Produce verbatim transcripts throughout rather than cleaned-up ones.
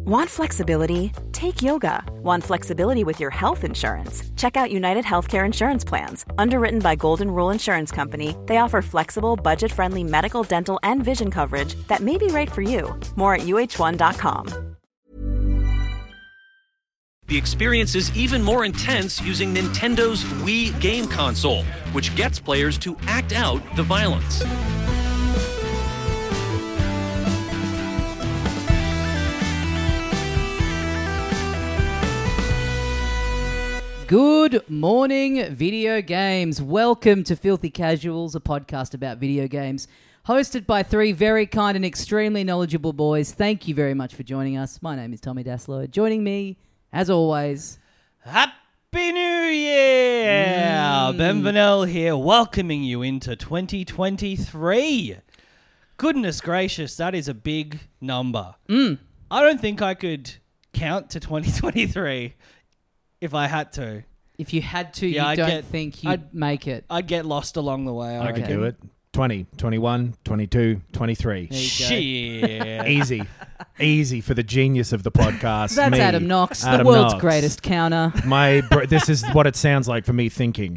Want flexibility? Take yoga. Want flexibility with your health insurance? Check out United Healthcare Insurance Plans. Underwritten by Golden Rule Insurance Company, they offer flexible, budget-friendly medical, dental, and vision coverage that may be right for you. More at U H one dot com. The experience is even more intense using Nintendo's Wii game console, which gets players to act out the violence. Good morning, video games. Welcome to Filthy Casuals, a podcast about video games, hosted by three very kind and extremely knowledgeable boys. Thank you very much for joining us. My name is Tommy Daslow. Joining me, as always, Happy New Year! Mm. Ben Vanel here, welcoming you into twenty twenty-three. Goodness gracious, that is a big number. Mm. I don't think I could count to twenty twenty-three if I had to. If you had to, Yeah, you I'd don't get- think you'd I'd- make it. I'd get lost along the way. I, I could reckon. do it. twenty, twenty-one, twenty-two, twenty-three. There you go. Shit. Easy. Easy for the genius of the podcast. That's me, Adam Knox, the Adam world's Knox. greatest counter. My br- This is what it sounds like for me thinking.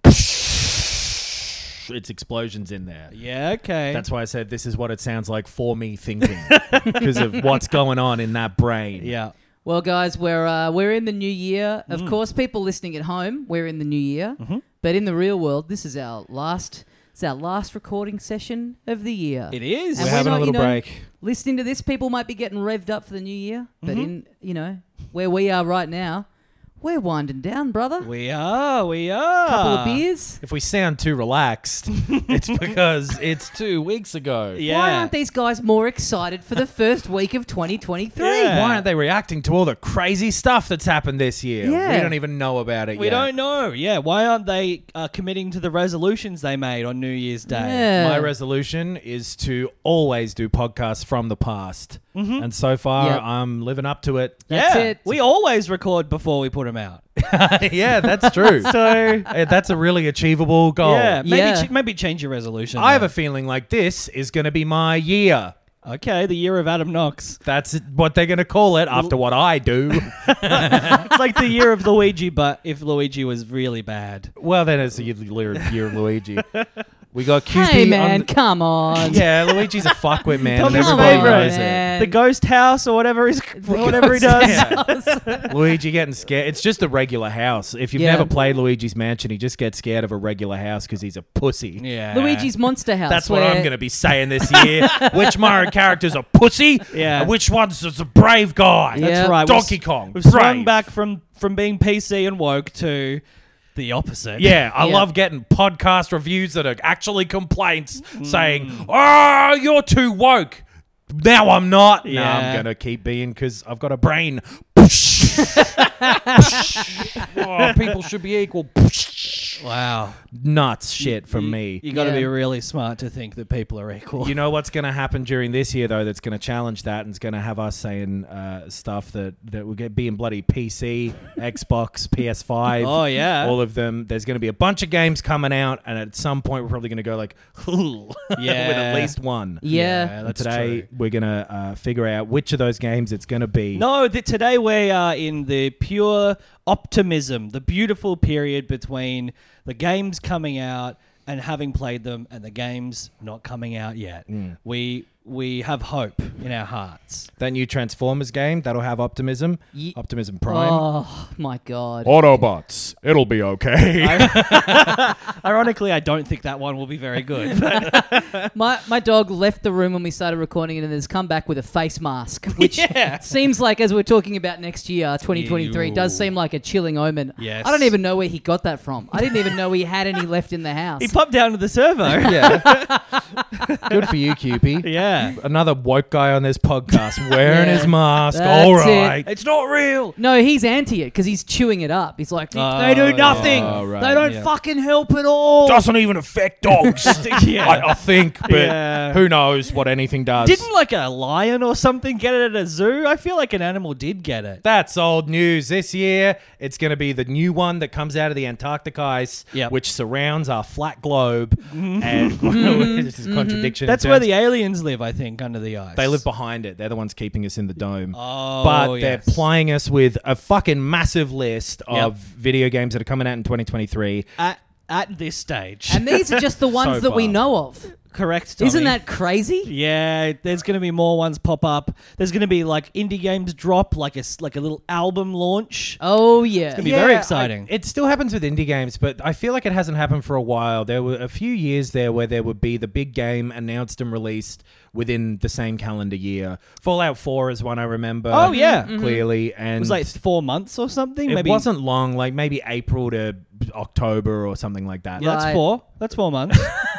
It's explosions in there. Yeah, okay. That's why I said this is what it sounds like for me thinking. Because of what's going on in that brain. Yeah. Well, guys, we're uh, we're in the new year. Of Mm. course, people listening at home, we're in the new year. Mhm. But in the real world, this is our last. It's our last recording session of the year. It is. And We're we're having not, a little you know, break. Listening to this, people might be getting revved up for the new year. But Mhm. in, you know, where we are right now, we're winding down, brother. We are, we are. Couple of beers. If we sound too relaxed, it's because it's two weeks ago. Yeah. Why aren't these guys more excited for the first week of twenty twenty-three? Yeah. Why aren't they reacting to all the crazy stuff that's happened this year? Yeah. We don't even know about it We yet. don't know. Yeah, why aren't they uh, committing to the resolutions they made on New Year's Day? Yeah. My resolution is to always do podcasts from the past. Mhm. And so far, Yep. I'm living up to it. That's yeah, it. we always record before we put them out. Yeah, that's true. So, Eh, that's a really achievable goal. yeah, maybe Yeah. ch- maybe change your resolution. I have though. a feeling like this is going to be my year. Okay, the year of Adam Knox. That's what they're going to call it after what I do. It's like the year of Luigi, but if Luigi was really bad. Well, then it's the year year of Luigi. We got Q P Hey, on man, the- come on. Yeah, Luigi's a fuckwit, man. And Tommy's everybody favourite. knows it. Man. The ghost house or whatever he's whatever he does. Yeah. Luigi getting scared. It's just a regular house. If you've Yeah. never played Luigi's Mansion, he just gets scared of a regular house because he's a pussy. Yeah. Luigi's Monster House. That's what where- I'm going to be saying this year. Which Mario character's a pussy? Yeah. And which one's just a brave guy? That's That's Yeah. right. Donkey We've, Kong. We've swung brave. back from from being P C and woke to the opposite. Yeah, I Yeah. love getting podcast reviews that are actually complaints Mm. saying, "Oh, you're too woke." Now I'm not. No, Yeah. I'm gonna keep being because I've got a brain. Oh, people should be equal. Wow. Nuts shit from you, me. You got to Yeah. be really smart to think that people are equal. You know what's going to happen during this year, though, that's going to challenge that and is going to have us saying uh, stuff that, that will get being bloody P C, Xbox, P S five. Oh, yeah. All of them. There's going to be a bunch of games coming out, and at some point, we're probably going to go like, ooh, Yeah. with at least one. Yeah. Yeah, And that's today, true. we're going to uh, figure out which of those games it's going to be. No, th- today we are in the pure optimism, the beautiful period between the games coming out and having played them and the games not coming out yet. Mm. We we have hope in our hearts. That new Transformers game, that'll have Optimism. Ye- Optimism Prime. Oh, my God. Autobots, it'll be okay. Ironically, I don't think that one will be very good. My my dog left the room when we started recording it and has come back with a face mask, which Yeah. seems like, as we're talking about next year, twenty twenty-three, Ew. does seem like a chilling omen. Yes. I don't even know where he got that from. I didn't even know he had any left in the house. He popped down to the servo. Yeah. Good for you, Q P. Yeah. Another woke guy on this podcast wearing Yeah. his mask. That's All it. right. It's not real. No, he's anti it because he's chewing it up. He's like, Oh, they do nothing. yeah. Oh, right, They don't yeah. fucking help at all. Doesn't even affect dogs. Yeah. I, I think, but Yeah. who knows what anything does. Didn't like a lion or something get it at a zoo? I feel like an animal did get it. That's old news. This year, it's going to be the new one that comes out of the Antarctic ice, Yep. which surrounds our flat globe. And which is a contradiction. in That's where terms- the aliens live. I think, under the ice. They live behind it. They're the ones keeping us in the dome. Oh, but they're yes. plying us with a fucking massive list of Yep. video games that are coming out in twenty twenty-three. At, at this stage. And these are just the ones So that we far. know of. Correct, Tommy. Isn't that crazy? Yeah, there's going to be more ones pop up. There's going to be like indie games drop, like a s- like a little album launch. Oh, yeah. gonna be very exciting. I- it still happens with indie games, but I feel like it hasn't happened for a while. There were a few years there where there would be the big game announced and released within the same calendar year. Fallout four is one I remember. Oh, yeah. Clearly. And It was like four months or something. it maybe wasn't long, like maybe April to October or something like that. Yeah, that's Right. four. That's four months.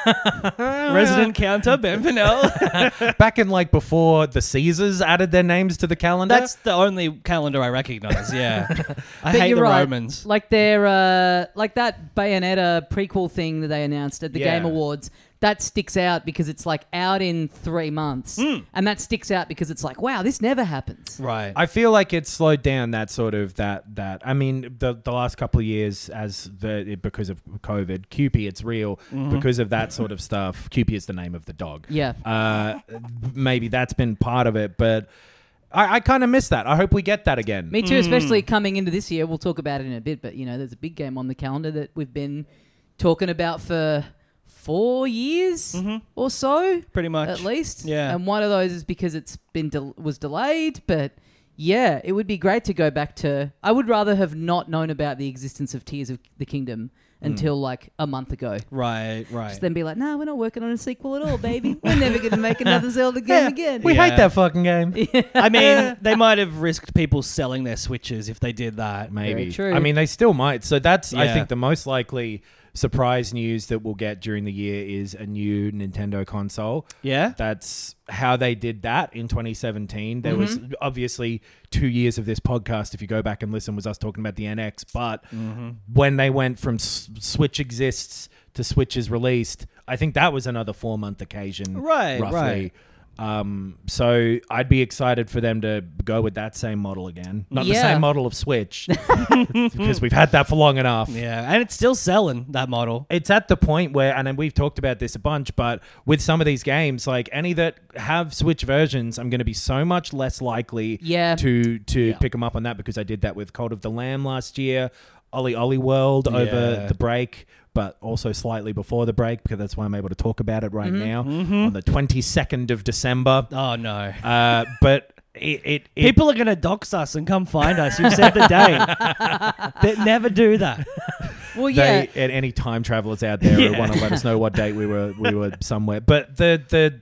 Resident counter, Ben Fennell. Back in like before the Caesars added their names to the calendar. That's the only calendar I recognize. Yeah, I But hate you're the right. Romans. Like their, uh, like that Bayonetta prequel thing that they announced at the Yeah. Game Awards. That sticks out because it's like out in three months, and that sticks out because it's like, wow, this never happens. Right. I feel like it's slowed down that sort of that that I mean the the last couple of years as the because of COVID, Cupid, it's real because of that sort of stuff. Cupid is the name of the dog. Yeah. Uh, maybe that's been part of it, but I, I kind of miss that. I hope we get that again. Me too, especially coming into this year. We'll talk about it in a bit, but you know, there's a big game on the calendar that we've been talking about for four years or so, Pretty much. at least. Yeah. And one of those is because it's been del- was delayed, but yeah, it would be great to go back to. I would rather have not known about the existence of Tears of the Kingdom until like a month ago. Right. Right. Just then be like, nah, we're not working on a sequel at all, baby. We're never going to make another Zelda game again. We Yeah. hate that fucking game. I mean, they might have risked people selling their Switches if they did that. Maybe. true. I mean, they still might. So that's, I Yeah. think, the most likely surprise news that we'll get during the year is a new Nintendo console. Yeah. That's how they did that in twenty seventeen. There was obviously two years of this podcast, if you go back and listen, was us talking about the N X. But when they went from S- Switch exists to Switch is released, I think that was another four-month occasion. Right, roughly. right. Um, so I'd be excited for them to go with that same model again. Not the Yeah. same model of Switch, because we've had that for long enough. Yeah, and it's still selling, that model. It's at the point where, and then we've talked about this a bunch, but with some of these games, like any that have Switch versions, I'm going to be so much less likely Yeah. to to pick them up on that, because I did that with Cult of the Lamb last year, Ollie Ollie World over Yeah. the break, but also slightly before the break, because that's why I'm able to talk about it right Mm-hmm. now on the twenty-second of December. Oh, no. Uh, but it, it, it People are going to dox us and come find us. You've said the date. They never do that. Well, yeah. they, at any time travelers out there who want to let us know what date we were we were somewhere. But the the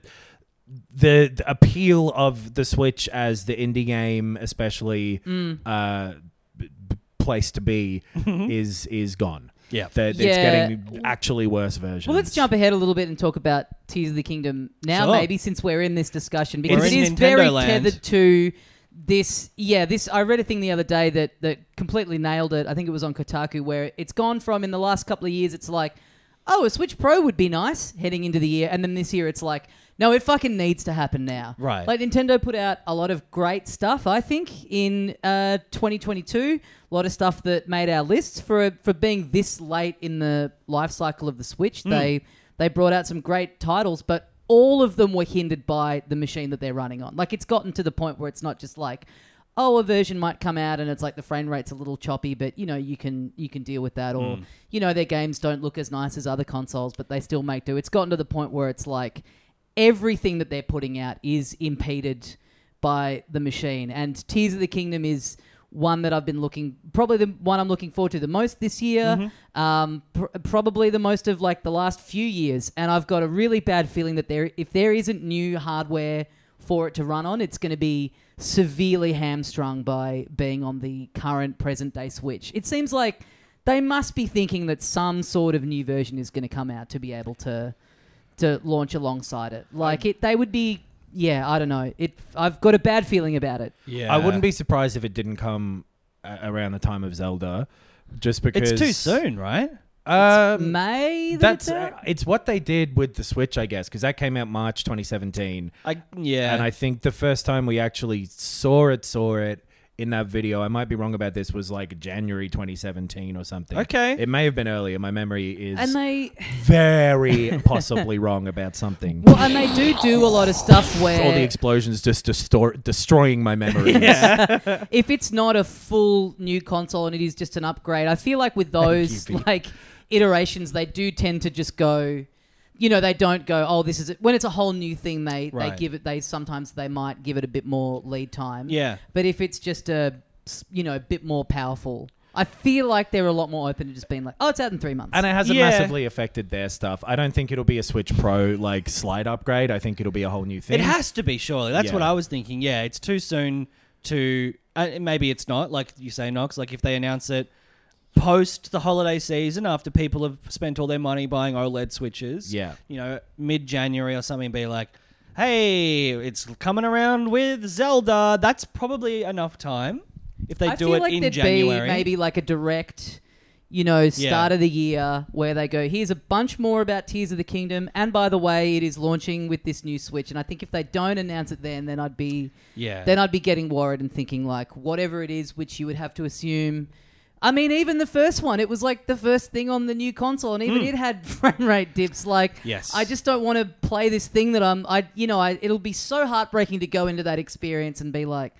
the, the appeal of the Switch as the indie game, especially Mm. uh, b- b- place to be, is is gone. Yeah. That Yeah. it's getting actually worse versions. Well, let's jump ahead a little bit and talk about Tears of the Kingdom now, Sure. maybe, since we're in this discussion, because We're it in is Nintendo very land. tethered to this. Yeah, this. I read a thing the other day that that completely nailed it. I think it was on Kotaku, where it's gone from in the last couple of years, it's like, oh, a Switch Pro would be nice heading into the year, and then this year it's like, no, it fucking needs to happen now. Right. Like Nintendo put out a lot of great stuff, I think, in uh, twenty twenty-two. A lot of stuff that made our lists for for being this late in the life cycle of the Switch. They they brought out some great titles, but all of them were hindered by the machine that they're running on. Like, it's gotten to the point where it's not just like, oh, a version might come out and it's like the frame rate's a little choppy, but you know, you can you can deal with that. Or you know, their games don't look as nice as other consoles, but they still make do. It's gotten to the point where it's like everything that they're putting out is impeded by the machine. And Tears of the Kingdom is one that I've been looking, probably the one I'm looking forward to the most this year, um, pr- probably the most of like the last few years. And I've got a really bad feeling that there, if there isn't new hardware for it to run on, it's going to be severely hamstrung by being on the current present day Switch. It seems like they must be thinking that some sort of new version is going to come out to be able to to launch alongside it. Like it, they would be. Yeah, I don't know. It. I've got a bad feeling about it. Yeah. I wouldn't be surprised if it didn't come uh, around the time of Zelda, just because It's too soon, right? Um, May that That's it's uh, out? it's what they did with the Switch, I guess, because that came out March twenty seventeen, I yeah. and I think the first time we actually saw it, saw it in that video, I might be wrong about this, was like January twenty seventeen or something. Okay. It may have been earlier. My memory is And they, very possibly wrong about something. well, and they do do a lot of stuff where All the explosions just destor- destroying my memories. if it's not a full new console and it is just an upgrade, I feel like with those you, Pete. like iterations, they do tend to just go, you know, they don't go, oh, this is it. When it's a whole new thing, they, Right. they give it, they sometimes they might give it a bit more lead time. Yeah. But if it's just a, you know, a bit more powerful, I feel like they're a lot more open to just being like, oh, it's out in three months. And it hasn't Yeah. massively affected their stuff. I don't think it'll be a Switch Pro like slight upgrade. I think it'll be a whole new thing. It has to be, surely. That's Yeah. what I was thinking. Yeah, it's too soon to... Uh, maybe it's not, like you say, Knox. Like if they announce it post the holiday season after people have spent all their money buying OLED Switches, Yeah. you know, mid-January or something, be like, hey, it's coming around with Zelda. That's probably enough time if they I do feel it like in there'd January. be maybe like a direct, you know, start of the year where they go, here's a bunch more about Tears of the Kingdom. And by the way, it is launching with this new Switch. And I think if they don't announce it then, then I'd be, Yeah. then I'd be getting worried and thinking like whatever it is, which you would have to assume. I mean, even the first one, it was like the first thing on the new console, and even it had frame rate dips. Like, Yes. I just don't want to play this thing that I'm. I, you know, I, it'll be so heartbreaking to go into that experience and be like,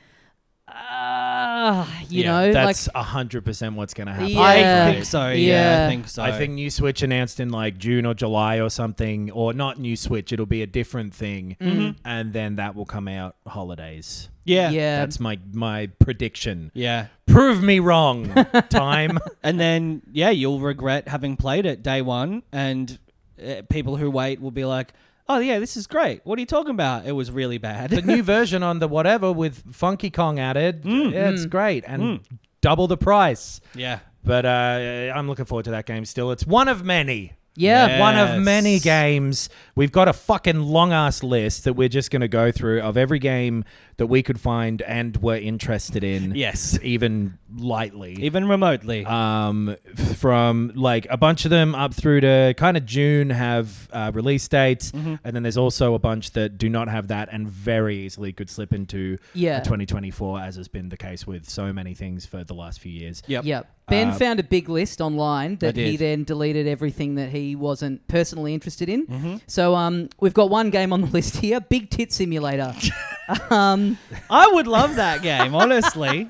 ah, you Yeah, know, that's like a hundred percent what's going to happen. Yeah. I think so. Yeah. Yeah. I think so. I think new Switch announced in like June or July or something, or not new Switch. It'll be a different thing, and then that will come out holidays. Yeah. yeah, That's my my prediction. Yeah. Prove me wrong. Time. And then, yeah, you'll regret having played it day one, and uh, people who wait will be like, oh, yeah, this is great. What are you talking about? It was really bad. The new version on the whatever with Funky Kong added. Yeah, it's great and double the price. yeah. But uh, I'm looking forward to that game still. It's one of many. yeah. Yeah. One of Yes. many games. We've got a fucking long ass list that we're just going to go through of every game that we could find and were interested in. Yes. Even lightly. Even remotely. um, f- from like a bunch of them up through to kind of June have uh, release dates, and then there's also a bunch that do not have that and very easily could slip into Yeah. uh, twenty twenty-four, as has been the case with so many things for the last few years. yep. Yep. Ben Uh, found a big list online that he did. then deleted everything that he wasn't personally interested in. Mm-hmm. So um, we've got one game on the list here, Big Tit Simulator. um, I would love that game, honestly.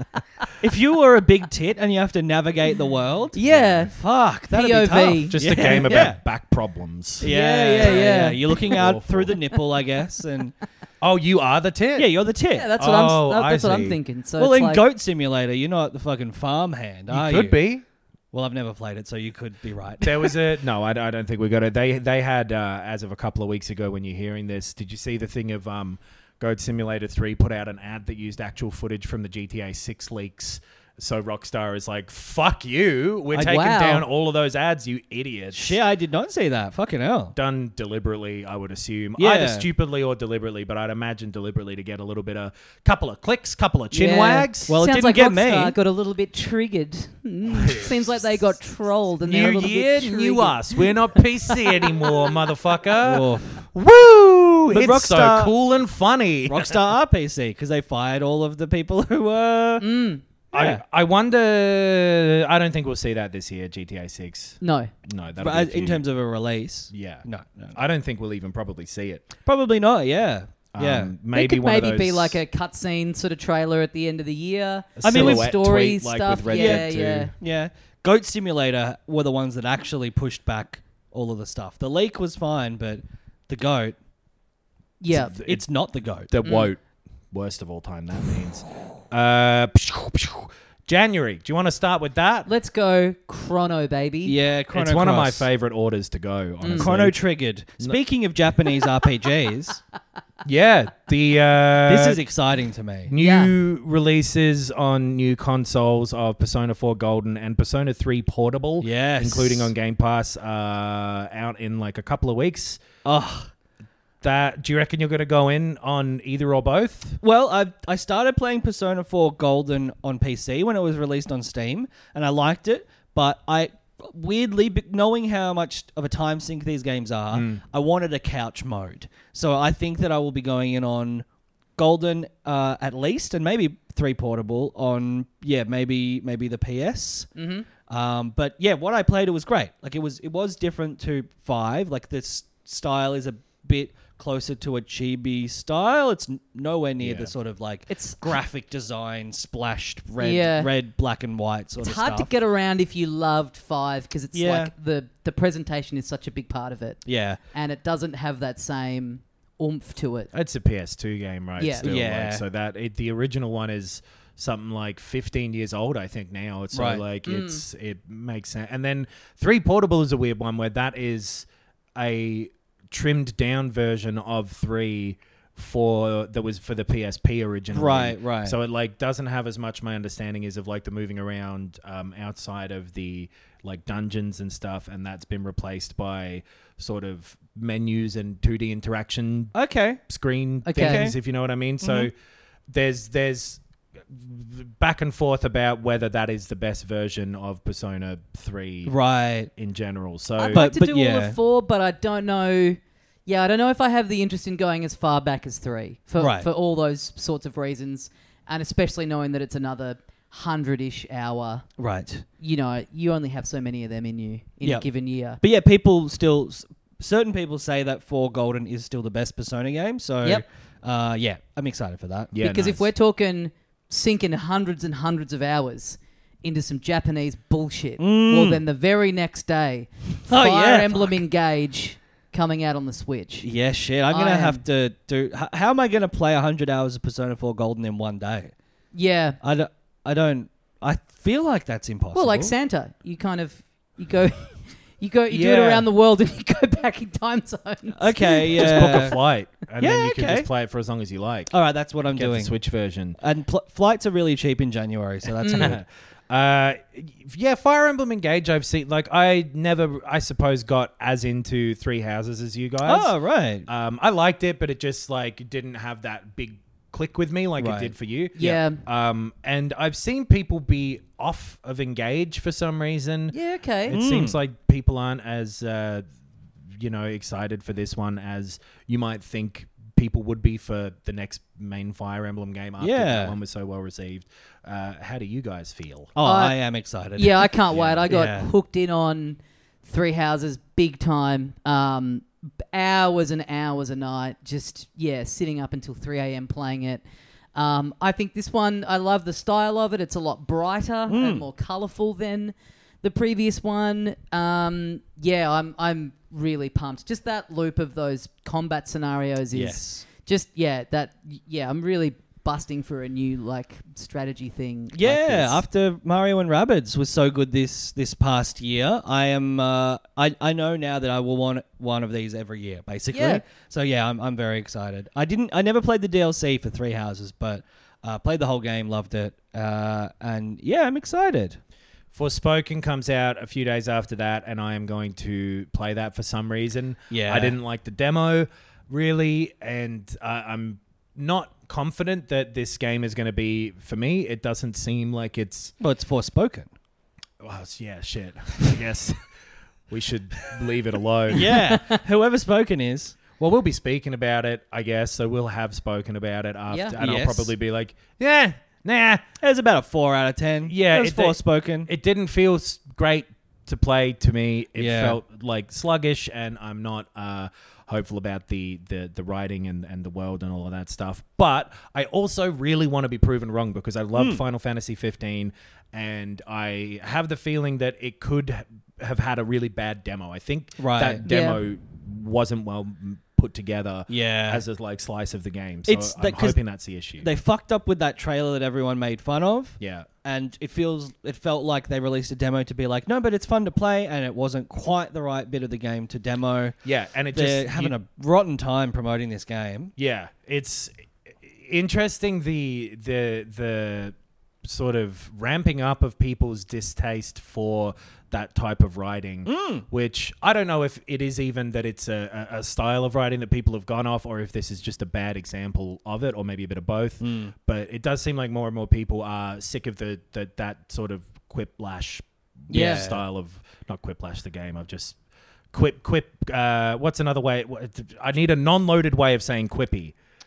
If you were a big tit and you have to navigate the world, yeah. fuck, that'd P O V. be tough. Just Yeah. a game about Yeah. back problems. Yeah, yeah, yeah. You're looking out Awful. through the nipple, I guess, and Oh, you are the tit? yeah, you're the tit. Yeah, that's what Oh, I'm. I That's what I'm see. thinking. So well, it's in like, Goat Simulator, you're not the fucking farmhand, are you you? could be. Well, I've never played it, so you could be right. There was a no. I, I don't think we got it. They they had uh, as of a couple of weeks ago. When you're hearing this, did you see the thing of um, Goat Simulator three put out an ad that used actual footage from the G T A six leaks? So Rockstar is like, "Fuck you! We're I- taking wow. down all of those ads, you idiots." Shit, I did not see that. Fucking hell. Done deliberately, I would assume, Yeah. either stupidly or deliberately, but I'd imagine deliberately to get a little bit of couple of clicks, couple of chin yeah. wags. Well, it sounds didn't like get me. Rockstar got a little bit triggered. Mm, seems like they got trolled and they're a new little year, bit new triggered. us. We're not P C anymore, motherfucker. Oof. Woo! But it's Rockstar- so cool and funny. Rockstar are P C because they fired all of the people who were. Mm. Yeah. I, I wonder. I don't think we'll see that this year. G T A six. No. No, that'll But be a as- in few- terms of a release, yeah, no, no, no. I don't think we'll even probably see it. Probably not. Yeah, yeah. Um, Maybe maybe could one maybe of those, be like a cutscene sort of trailer at the end of the year. a I mean, with silhouette story tweet, like stuff. with Red yeah, Dead two. yeah. Yeah, Goat Simulator were the ones that actually pushed back all of the stuff. The leak was fine, but the goat, Yeah. Th- it's not the goat. The woat, worst of all time. That means. Uh, January. Do you want to start with that? Let's go Chrono, baby. Yeah, Chrono It's one of my Cross. favorite orders to go. Honestly. Chrono Triggered. Speaking of Japanese R P Gs, Yeah, the uh, this is exciting to me. new releases on new consoles of Persona four Golden and Persona three Portable. Yes. including on Game Pass, uh, out in like a couple of weeks. Oh, That do you reckon you're going to go in on either or both? well, I I started playing Persona four Golden on P C when it was released on Steam, and I liked it. But I weirdly, be- knowing how much of a time sink these games are, I wanted a couch mode. So I think that I will be going in on Golden uh, at least, and maybe three portable on yeah maybe maybe the P S. Mm-hmm. Um, but yeah, what I played it was great. Like it was it was different to five. Like this style is a bit closer to a chibi style. It's n- nowhere near Yeah. the sort of like It's- graphic design splashed red Yeah. red black and white sort It's of hard stuff. to get around if you loved five because it's Yeah. like the the presentation is such a big part of it, Yeah. and it doesn't have that same oomph to it. It's a P S two game, right? Yeah. Still, Yeah. Like, so that it, the original one is something like fifteen years old, I think now. So Right. like it's it makes sense. And then three portable is a weird one where that is a trimmed down version of three for that was for the P S P originally. Right, right. So it like doesn't have as much. My understanding is of like the moving around um, outside of the like dungeons and stuff, and that's been replaced by sort of menus and two D interaction Okay. screen Okay. things, if you know what I mean. So there's there's back and forth about whether that is the best version of Persona three Right. in general. So I'd But- like to but do all yeah. of four, but I don't know. Yeah, I don't know if I have the interest in going as far back as three for Right. for all those sorts of reasons, and especially knowing that it's another hundred-ish hour. Right. You know, you only have so many of them in you in Yep. a given year. But yeah, people still, s- certain people say that four Golden is still the best Persona game. So Yep. uh, yeah, I'm excited for that. yeah, because if nice. we're talking sinking hundreds and hundreds of hours into some Japanese bullshit, well, then the very next day, Mm. Oh, Fire yeah, Emblem Engage coming out on the Switch. Yeah, shit. I'm going I to am- have to do... H- how am I going to play one hundred hours of Persona four Golden in one day? Yeah. I don't... I don't... I feel like that's impossible. Well, like Santa, you kind of you go, you go, you do it Yeah. around the world, and you go back in time zones. Okay, yeah. just book a flight, and Yeah, then you can okay. just play it for as long as you like. All right, that's what I'm Get doing. the Switch version. And pl- flights are really cheap in January, so that's good. Uh, yeah, Fire Emblem Engage. I've seen. Like, I never, I suppose, got as into Three Houses as you guys. Oh, right. Um, I liked it, but it just like didn't have that big click with me like Right. it did for you. Yeah. Um, and I've seen people be off of Engage for some reason. Yeah. Okay. It seems like people aren't as, uh, you know, excited for this one as you might think people would be for the next main Fire Emblem game after Yeah. that one was so well received. Uh, how do you guys feel? Oh, I- I am excited. Yeah, I can't wait. I got Yeah. hooked in on Three Houses big time. Um, hours and hours a night, just yeah, sitting up until three a.m. playing it. Um, I think this one, I love the style of it. It's a lot brighter and more colourful than the previous one. Um, yeah, I'm I'm really pumped. Just that loop of those combat scenarios is Yes. just yeah that yeah. I'm really busting for a new like strategy thing. like Yeah, this. after Mario and Rabbids was so good this this past year, I am uh, I I know now that I will want one of these every year, basically. Yeah. So yeah, I'm I'm very excited. I didn't I never played the D L C for Three Houses, but uh, played the whole game, loved it, uh, and yeah, I'm excited. Forspoken comes out a few days after that, and I am going to play that for some reason. Yeah. I didn't like the demo, really, and uh, I'm not confident that this game is going to be for me. It doesn't seem like it's... Well, it's Forspoken. Well, it's- yeah, shit. I guess we should leave it alone. Yeah, whoever Spoken is. Well, we'll be speaking about it, I guess, so we'll have spoken about it after, Yeah. and Yes. I'll probably be like, yeah, nah. It was about a four out of ten. Yeah, it was it- Forspoken. It didn't feel s- great to play to me. It Yeah. felt like sluggish, and I'm not uh, hopeful about the, the, the writing and, and the world and all of that stuff. But I also really want to be proven wrong because I loved Hmm. Final Fantasy fifteen, and I have the feeling that it could ha- have had a really bad demo. I think Right. that demo wasn't well m- put together Yeah. as a like slice of the game. So It's I'm that- 'cause hoping that's the issue. They fucked up with that trailer that everyone made fun of. yeah. And it feels it felt like they released a demo to be like, no, but it's fun to play, and it wasn't quite the right bit of the game to demo. Yeah, and it They're just having you- a rotten time promoting this game. Yeah, it's interesting the the the sort of ramping up of people's distaste for that type of writing, which I don't know if it is even that it's a, a, a style of writing that people have gone off, or if this is just a bad example of it, or maybe a bit of both. But it does seem like more and more people are sick of the, the that sort of quiplash Yeah. style of not quiplash the game. I've just quip quip. Uh, what's another way? what- I need a non-loaded way of saying quippy.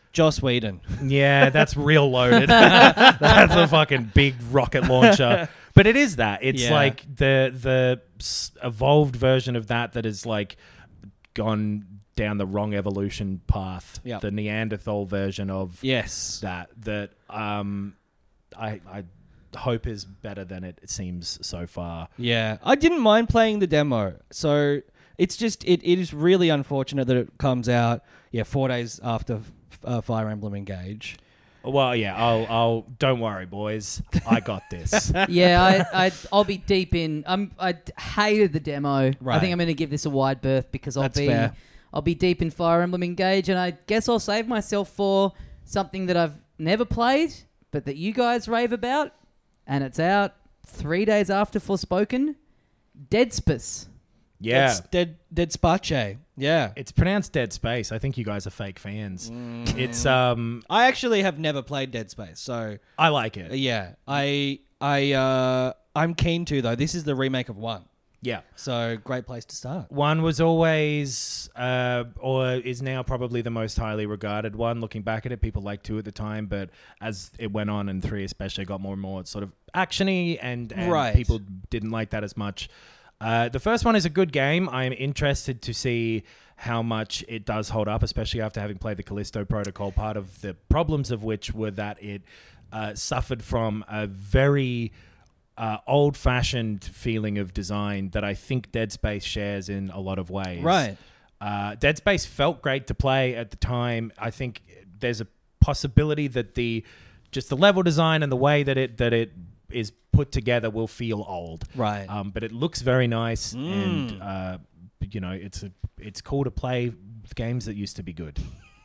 Joss Whedon. Yeah, that's real loaded. That's a fucking big rocket launcher. But it is that. It's Yeah. like the the s- evolved version of that that is like gone down the wrong evolution path. Yep. The Neanderthal version of Yes. that that um I I hope is better than it seems so far. Yeah. I didn't mind playing the demo. So it's just, it, it is really unfortunate that it comes out, yeah, four days after uh, Fire Emblem Engage. Well, yeah, I'll I'll don't worry, boys. I got this. Yeah, I, I, I'll be deep in. I'm, I hated the demo. I Right. think I'm going to give this a wide berth because I'll That's be, fair. I'll be deep in Fire Emblem Engage, and I guess I'll save myself for something that I've never played, but that you guys rave about, and it's out three days after Forspoken. Dead Space. Yeah. It's Dead, Dead Space. Yeah. It's pronounced Dead Space. I think you guys are fake fans. Mm. It's um I actually have never played Dead Space, so I like it. uh, yeah. I, I, uh, I'm keen to, though. This is the remake of one. Yeah. So great place to start. One was always, uh, or is now probably the most highly regarded one. Looking back at it, people liked two at the time, but as it went on, and three especially got more and more sort of actiony, and, and Right. people didn't like that as much. Uh, the first one is a good game. I'm interested to see how much it does hold up, especially after having played the Callisto Protocol, part of the problems of which were that it uh, suffered from a very uh, old-fashioned feeling of design that I think Dead Space shares in a lot of ways. Right. Uh, Dead Space felt great to play at the time. I think there's a possibility that the just the level design and the way that it that it is put together will feel old. Right. Um, but it looks very nice, Mm. and uh, you know, it's a, it's cool to play games that used to be good.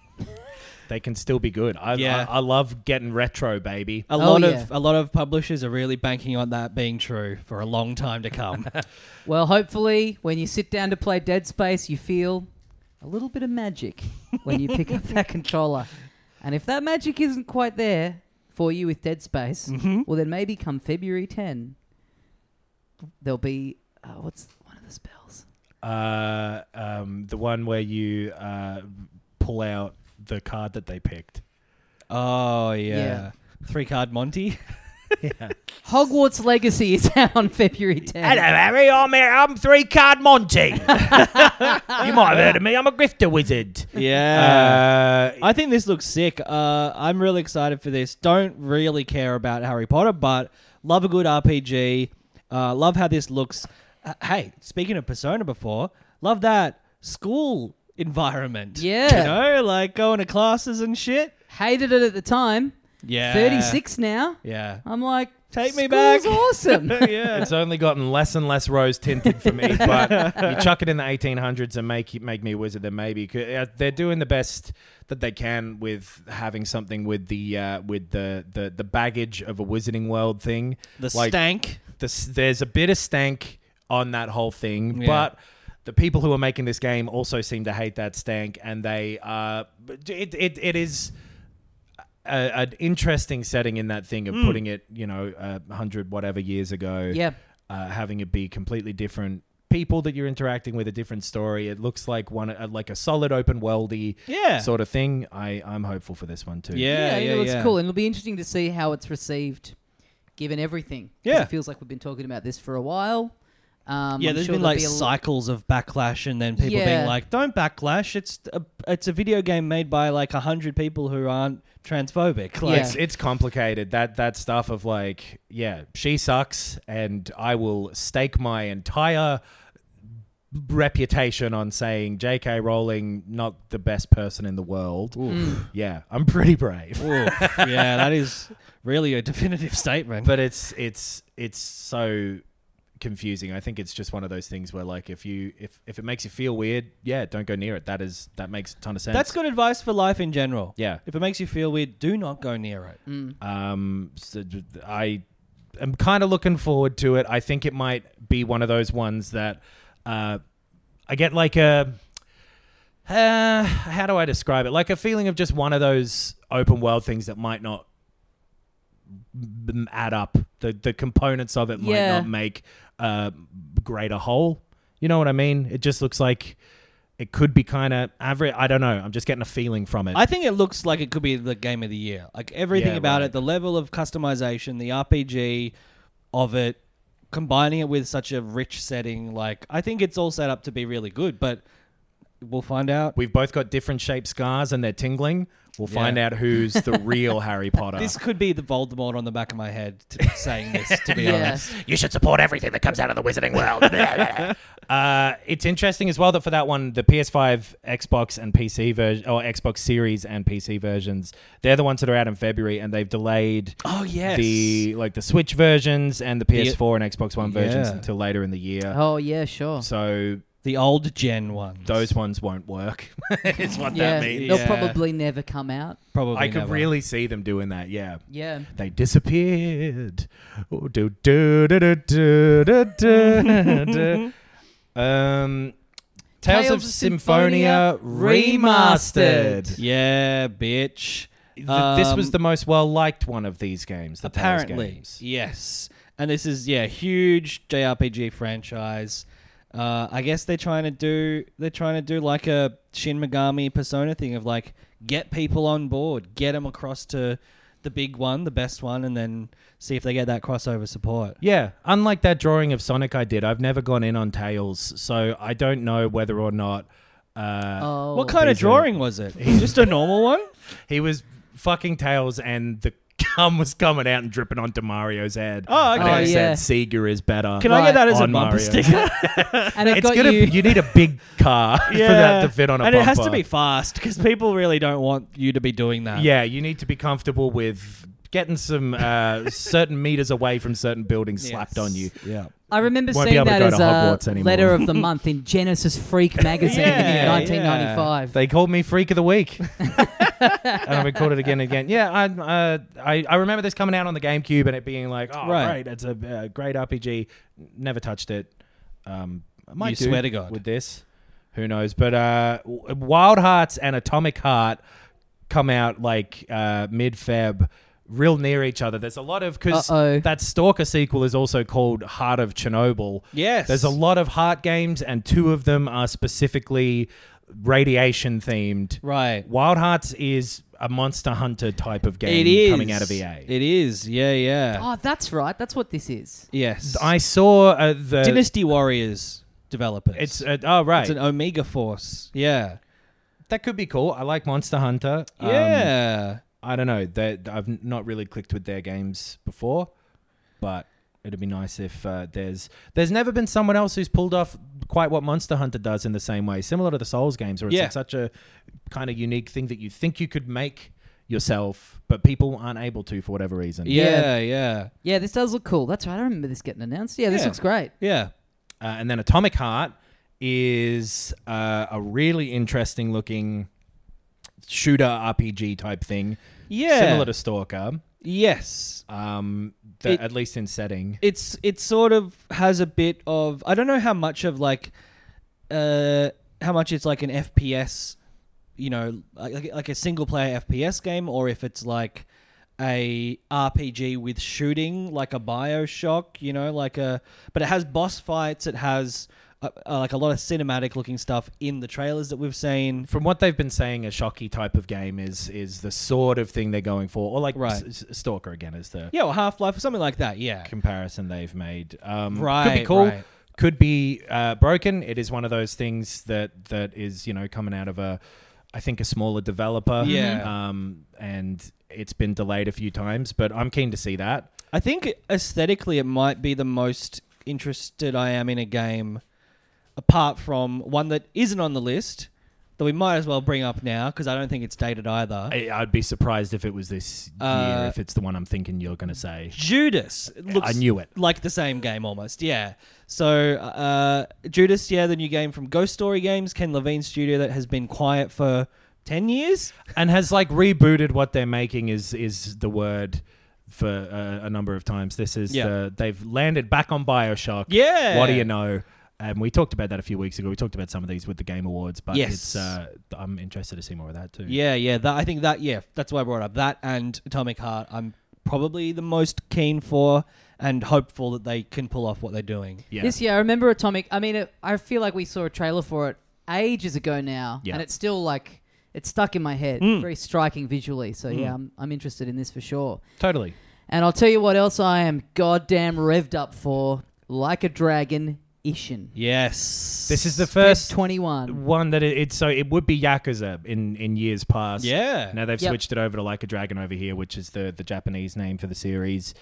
They can still be good. I, Yeah. I I love getting retro, baby. A Oh, lot yeah. of a lot of publishers are really banking on that being true for a long time to come. Well, hopefully, when you sit down to play Dead Space, you feel a little bit of magic when you pick up that controller. And if that magic isn't quite there for you with Dead Space, Mm-hmm. well, then maybe come February tenth, there'll be uh, what's one of the spells? Uh, um, the one where you uh, pull out the card that they picked. Oh yeah. Yeah. Three card Monty. Hogwarts Legacy is out on February tenth. Harry. I'm here. I'm three card Monty. You might have heard of me. I'm a grifter wizard. Yeah. Uh, I think this looks sick. Uh, I'm really excited for this. Don't really care about Harry Potter, but love a good R P G. Uh, love how this looks. Uh, hey, speaking of Persona before, love that school environment. Yeah. You know, like going to classes and shit. Hated it at the time. Yeah. thirty-six now. Yeah. I'm like, Take me school's back. awesome. yeah. It's only gotten less and less rose tinted for me, but you chuck it in the eighteen hundreds and make make me a wizard, then maybe 'Cause, uh, they're doing the best that they can with having something with the uh, with the, the the baggage of a Wizarding World thing. The Like, stank. the s- there's a bit of stank on that whole thing, Yeah. but the people who are making this game also seem to hate that stank, and they uh, it it it is. A, an interesting setting in that thing of Mm. putting it, you know, a hundred whatever years ago. Yeah. Uh, having it be completely different people that you're interacting with, a different story. It looks like one, uh, like a solid open worldy Yeah. sort of thing. I I'm hopeful for this one too. Yeah, it yeah, looks yeah. cool, and it'll be interesting to see how it's received, given everything. 'Cause Yeah. it feels like we've been talking about this for a while. Um, Yeah, I'm there's sure been there'll like be a l- cycles of backlash, and then people Yeah. being like, "Don't backlash! It's a it's a video game made by like a hundred people who aren't transphobic." Like, Yeah. It's it's complicated. That that stuff of like, yeah, she sucks, and I will stake my entire reputation on saying J K Rowling not the best person in the world. Mm. Yeah, I'm pretty brave. oof. yeah, that is really a definitive statement. But it's it's it's so confusing. I think it's just one of those things where like if you if, if it makes you feel weird, yeah, don't go near it. That is that makes a ton of sense. that's good advice for life in general. Yeah. If it makes you feel weird, do not go near it. Mm. Um, so d- I am kind of looking forward to it. I think it might be one of those ones that uh, I get like a uh, how do I describe it? Like a feeling of just one of those open world things that might not b- add up. The the components of it might Yeah. not make a greater whole. You know what I mean? It just looks like it could be kind of average. I don't know. I'm just getting a feeling from it. I think it looks like it could be the game of the year. Like everything Yeah, about right. it, the level of customization, the R P G of it, combining it with such a rich setting. Like I think it's all set up to be really good, but we'll find out. We've both got different shaped scars and they're tingling. We'll find Yeah. out who's the real Harry Potter. This could be the Voldemort on the back of my head to saying this, to be Yeah. honest. You should support everything that comes out of the wizarding world. uh, it's interesting as well that for that one, the P S five, Xbox, and P C version, or Xbox Series and P C versions, they're the ones that are out in February, and they've delayed Oh, yes. the like the Switch versions and the P S four and Xbox One versions Yeah. until later in the year. Oh yeah, sure. So The old gen ones. those ones won't work. Is what Yeah, that means. they'll Yeah. probably never come out. Probably I could never. really see them doing that. Yeah. Yeah. They disappeared. Oh, do, do, do, do, do, do, do, do. Um, Tales, of Symphonia remastered. Yeah, bitch. Th- this was Um, the most well liked one of these games. The Tales Apparently, games. yes. And this is yeah, huge J R P G franchise. Uh, I guess they're trying to do they're trying to do like a Shin Megami Persona thing of like get people on board, get them across to the big one, the best one, and then see if they get that crossover support. Yeah, unlike that drawing of Sonic I did, I've never gone in on Tails, so I don't know whether or not. Uh, Oh. What kind of these are- drawing was it? Just a normal one? He was fucking Tails, and the gum was coming out and dripping onto Mario's head. Oh, okay. And Oh, it yeah. said Sega is better. Can I get that as a on bumper Mario. sticker? And it It's got gonna. you. You need a big car for that to fit on a and bumper. it has to be fast because people really don't want you to be doing that. Yeah, you need to be comfortable with getting some uh, certain meters away from certain buildings Yes. slapped on you. Yeah. I remember Won't be seeing able to that go as to a Hogwarts anymore. letter of the month in Genesis Freak magazine Yeah, in nineteen ninety-five. They called me Freak of the Week, and I've recorded it again and again. Yeah, I, uh, I I remember this coming out on the GameCube and it being like, oh, Right. great, it's a uh, great R P G. Never touched it. Um, I might You do swear to God. with this. Who knows? But uh, W- Wild Hearts and Atomic Heart come out like uh, mid-Feb. Real near each other. There's a lot of because Uh-oh. that Stalker sequel is also called Heart of Chernobyl. Yes. There's a lot of Heart games, and two of them are specifically radiation themed. Right. Wild Hearts is a Monster Hunter type of game It is coming out of E A. It is. Yeah, yeah. Oh, that's right. That's what this is. Yes. I saw uh, the Dynasty Warriors developers. It's uh, oh right, It's an Omega Force. Yeah. that could be cool. I like Monster Hunter. Um, Yeah. I don't know. They, I've not really clicked with their games before, but it'd be nice if uh, there's there's never been someone else who's pulled off quite what Monster Hunter does in the same way, similar to the Souls games, where it's Yeah. like such a kind of unique thing that you think you could make yourself, but people aren't able to for whatever reason. yeah, yeah, Yeah, this does look cool. That's right. I remember this getting announced. Yeah, this Yeah. looks great. yeah. Uh, and then Atomic Heart is uh, a really interesting looking shooter R P G type thing, Yeah. similar to Stalker. Yes. Um, the, It- at least in setting. It's it sort of has a bit of I don't know how much of like uh how much it's like an F P S, you know, like like a single player F P S game, or if it's like a R P G with shooting, like a BioShock, you know, like a but it has boss fights, it has uh, uh, like a lot of cinematic looking stuff in the trailers that we've seen. From what they've been saying, a shocky type of game is is the sort of thing they're going for, or like Right. S- S- Stalker again is the Yeah, or Half-Life or something like that. Yeah. comparison they've made. Um, could be Right, cool. right. Could be uh, broken. It is one of those things that that is you know coming out of a, I think a smaller developer. Yeah. Um, and it's been delayed a few times, but I'm keen to see that. I think aesthetically it might be the most interested I am in a game, apart from one that isn't on the list, that we might as well bring up now because I don't think it's dated either. I, I'd be surprised if it was this Uh, year. If it's the one I'm thinking you're going to say. Judas it looks I knew it. like the same game almost. Yeah. So uh, Judas, yeah, the new game from Ghost Story Games, Ken Levine's studio that has been quiet for ten years. And has like rebooted what they're making is is the word for uh, a number of times. This is Yeah. the they've landed back on BioShock. Yeah. What do you know? And we talked about that a few weeks ago. We talked about some of these with the Game Awards, but Yes. it's uh, I'm interested to see more of that too. Yeah, yeah. That I think that yeah, that's why I brought it up that and Atomic Heart. I'm probably the most keen for and hopeful that they can pull off what they're doing. Yeah. This year, I remember Atomic. I mean, it, I feel like we saw a trailer for it ages ago now, Yeah. and it's still like it's stuck in my head. Mm. Very striking visually. So yeah, I'm I'm interested in this for sure. Totally. And I'll tell you what else I am goddamn revved up for. Like a Dragon Ishin. Yes. This is the Feb first twenty-one. one that it, it's so it would be Yakuza in, in years past. Yeah. Now they've Yep. switched it over to Like a Dragon over here, which is the, the Japanese name for the series.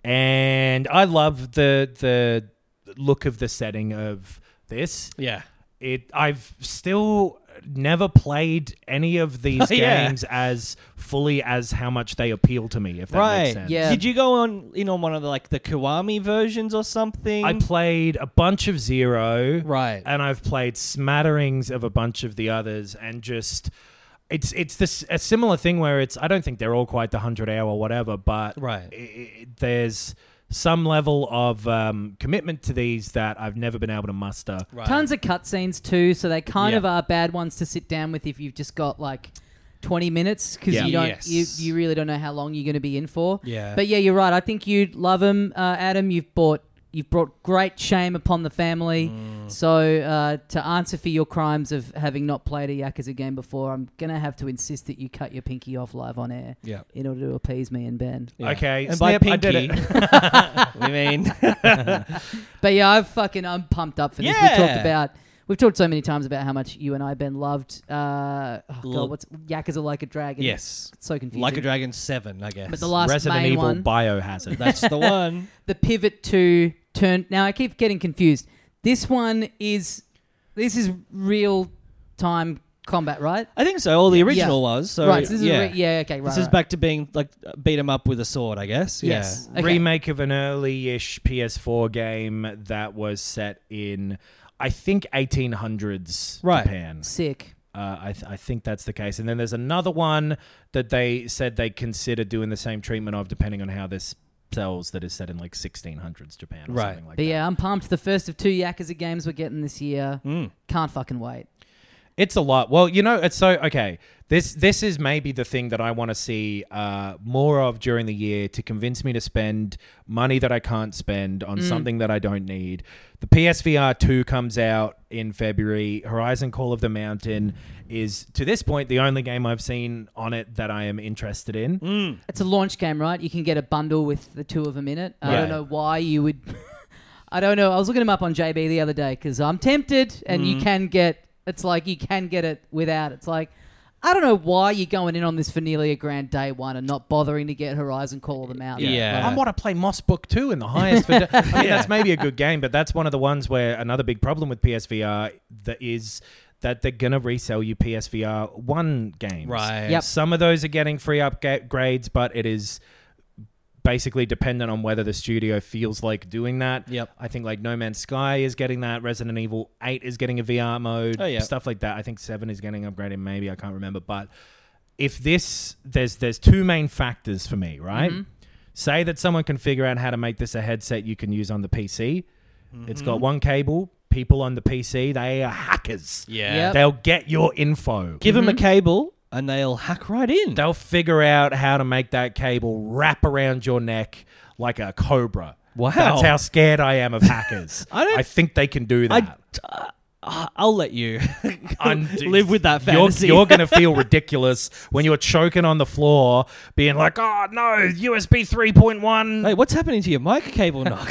And I love the the look of the setting of this. Yeah. It I've still never played any of these Yeah. games as fully as how much they appeal to me, if that Right. makes sense. Yeah. Did you go on in on one of the like the Kiwami versions or something? I played a bunch of Zero. Right. And I've played smatterings of a bunch of the others, and just it's it's this a similar thing where it's I don't think they're all quite the hundred hour or whatever, but Right. i i there's some level of um, commitment to these that I've never been able to muster. Right. Tons of cutscenes too, so they kind Yeah. of are bad ones to sit down with if you've just got like twenty minutes because Yeah. you don't Yes. you, you really don't know how long you're going to be in for. Yeah. But yeah, you're right. I think you'd love them, uh, Adam. You've brought you've brought great shame upon the family. Mm. So uh, to answer for your crimes of having not played a Yakuza game before, I'm gonna have to insist that you cut your pinky off live on air Yeah. in order to appease me and Ben. Yeah. Okay, And by Snip, I did pinky, it. we mean But yeah, I've fucking I'm pumped up for this. We've Yeah. talked about we've talked so many times about how much you and I, Ben, loved uh oh L- God, what's Yakuza Like a Dragon. yes. It's so confusing. Like a Dragon seven, I guess. But the last Resident main Evil one, Biohazard. That's the one. the pivot to turn. Now I keep getting confused. This one is this is real time combat, right? I think so. All the original was. So right. So this yeah. is re- yeah. Okay. Right. This is right. back to being like beat 'em up with a sword, I guess. Yes. Yeah. Okay. Remake of an early-ish P S four game that was set in, I think, eighteen hundreds Right. Japan. Sick. Uh, I, th- I think that's the case. And then there's another one that they said they consider doing the same treatment of, depending on how this sells, that is set in like sixteen hundreds Japan or Right. something like But that. yeah, I'm pumped. The first of two Yakuza games we're getting this year. Mm. Can't fucking wait. It's a lot. Well, you know, it's so okay. This this is maybe the thing that I want to see uh, more of during the year to convince me to spend money that I can't spend on something that I don't need. The P S V R two comes out in February. Horizon Call of the Mountain is, to this point, the only game I've seen on it that I am interested in. Mm. It's a launch game, right? You can get a bundle with the two of them in it. I Yeah. don't know why you would. I don't know. I was looking them up on J B the other day because I'm tempted, and you can get. It's like you can get it without. It's like I don't know why you're going in on this for nearly a grand day one and not bothering to get Horizon Call of the Mountain. Yeah. I want to play Moss Book two in the highest. For I mean, that's maybe a good game, but that's one of the ones where another big problem with P S V R that is that they're gonna resell you P S V R one games. Right. Yep. Some of those are getting free upgrades, but it is basically dependent on whether the studio feels like doing that. Yep. I think like No Man's Sky is getting that. Resident Evil eight is getting a V R mode. Oh, yeah. Stuff like that. I think seven is getting upgraded. Maybe I can't remember, but if this there's there's two main factors for me, right? Mm-hmm. Say that someone can figure out how to make this a headset you can use on the P C. It's got one cable. People on the P C, they are hackers. Yeah. Yep. They'll get your info. Give them a cable and they'll hack right in. They'll figure out how to make that cable wrap around your neck like a cobra. Wow. That's how scared I am of hackers. I don't- I think they can do I, that. uh, I'll let you I'm- live with that You're, fantasy. you're going to feel ridiculous when you're choking on the floor, being like, oh, no, U S B three point one. Hey, what's happening to your mic cable, Knox?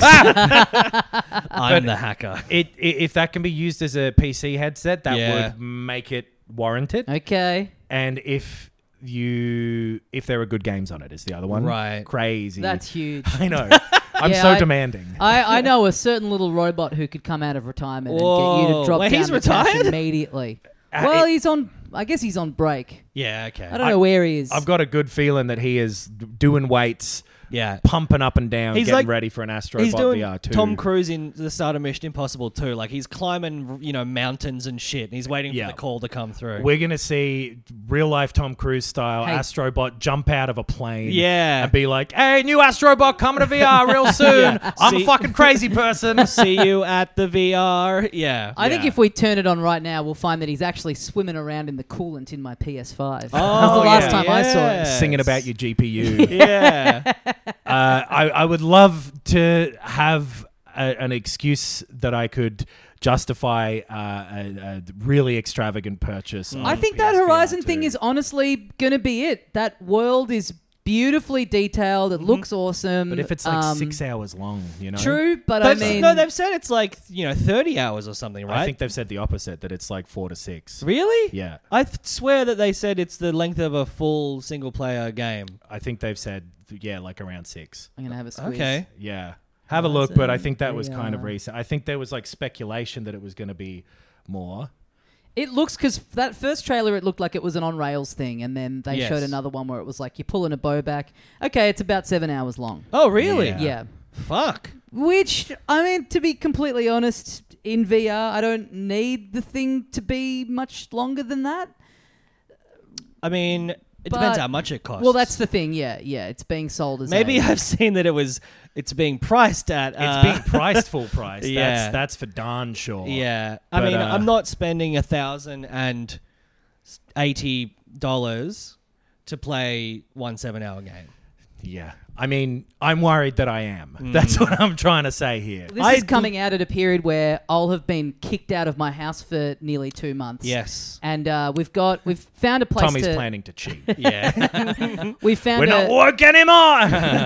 I'm the hacker. It, i if that can be used as a P C headset, that Yeah. would make it warranted. Okay. And if you if there are good games on it is the other one. Right. Crazy. That's huge. I know. I'm Yeah, so I- demanding. I, I know a certain little robot who could come out of retirement and get you Whoa. to drop Wait, down he's the couch retired? immediately. Uh, well, it- he's on. I guess he's on break. Yeah, okay. I don't know where he is. I've got a good feeling that he is doing weights, yeah. pumping up and down, He's getting like- ready for an Astro He's Bot doing V R two. Tom Cruise in the start of Mission Impossible too. Like he's climbing, you know, mountains and shit. And he's waiting Yeah. for the call to come through. We're going to see real life Tom Cruise style Hey. Astrobot jump out of a plane. Yeah. And be like, hey, new Astrobot coming to V R real soon. Yeah. I'm See- a fucking crazy person. See you at the V R. Yeah. I think Yeah. if we turn it on right now, we'll find that he's actually swimming around in the coolant in my P S five. Oh, That was the last yeah. time I saw it. Yes. Singing about your G P U. Yeah. uh, I, I would love to have a, an excuse that I could justify uh, a, a really extravagant purchase. I of think that P S V R Horizon two. thing is honestly going to be it. That world is beautifully detailed. It looks awesome. But if it's like Um, six hours long, you know? True, but They've- I mean, no, they've said it's like, you know, thirty hours or something, right? I think they've said the opposite, that it's like four to six. Really? Yeah. I th- swear that they said it's the length of a full single player game. I think they've said, yeah, like around six. I'm going to have a squeeze. Okay. Yeah. Have a look, but I think that was Horizon kind of V R. recent. I think there was like speculation that it was going to be more. It looks, because that first trailer, it looked like it was an on-rails thing, and then they Yes. showed another one where it was like, you're pulling a bow back. Okay, it's about seven hours long. Oh, really? Yeah. Yeah. Fuck. Which, I mean, to be completely honest, in V R, I don't need the thing to be much longer than that. I mean, it But- depends how much it costs. Well, that's the thing, yeah, yeah. It's being sold as Maybe a- I've seen that it was. It's being priced at. It's uh, being priced full price. Yeah. That's, that's for darn sure. Yeah, I But, mean, uh, I'm not spending a thousand and eighty dollars to play one seven-hour game. Yeah. I mean, I'm worried that I am. Mm. That's what I'm trying to say here. This I is coming out at a period where I'll have been kicked out of my house for nearly two months. Yes. And uh, we've got we've found a place Tommy's to planning to cheat. Yeah. we found We're a, not working anymore.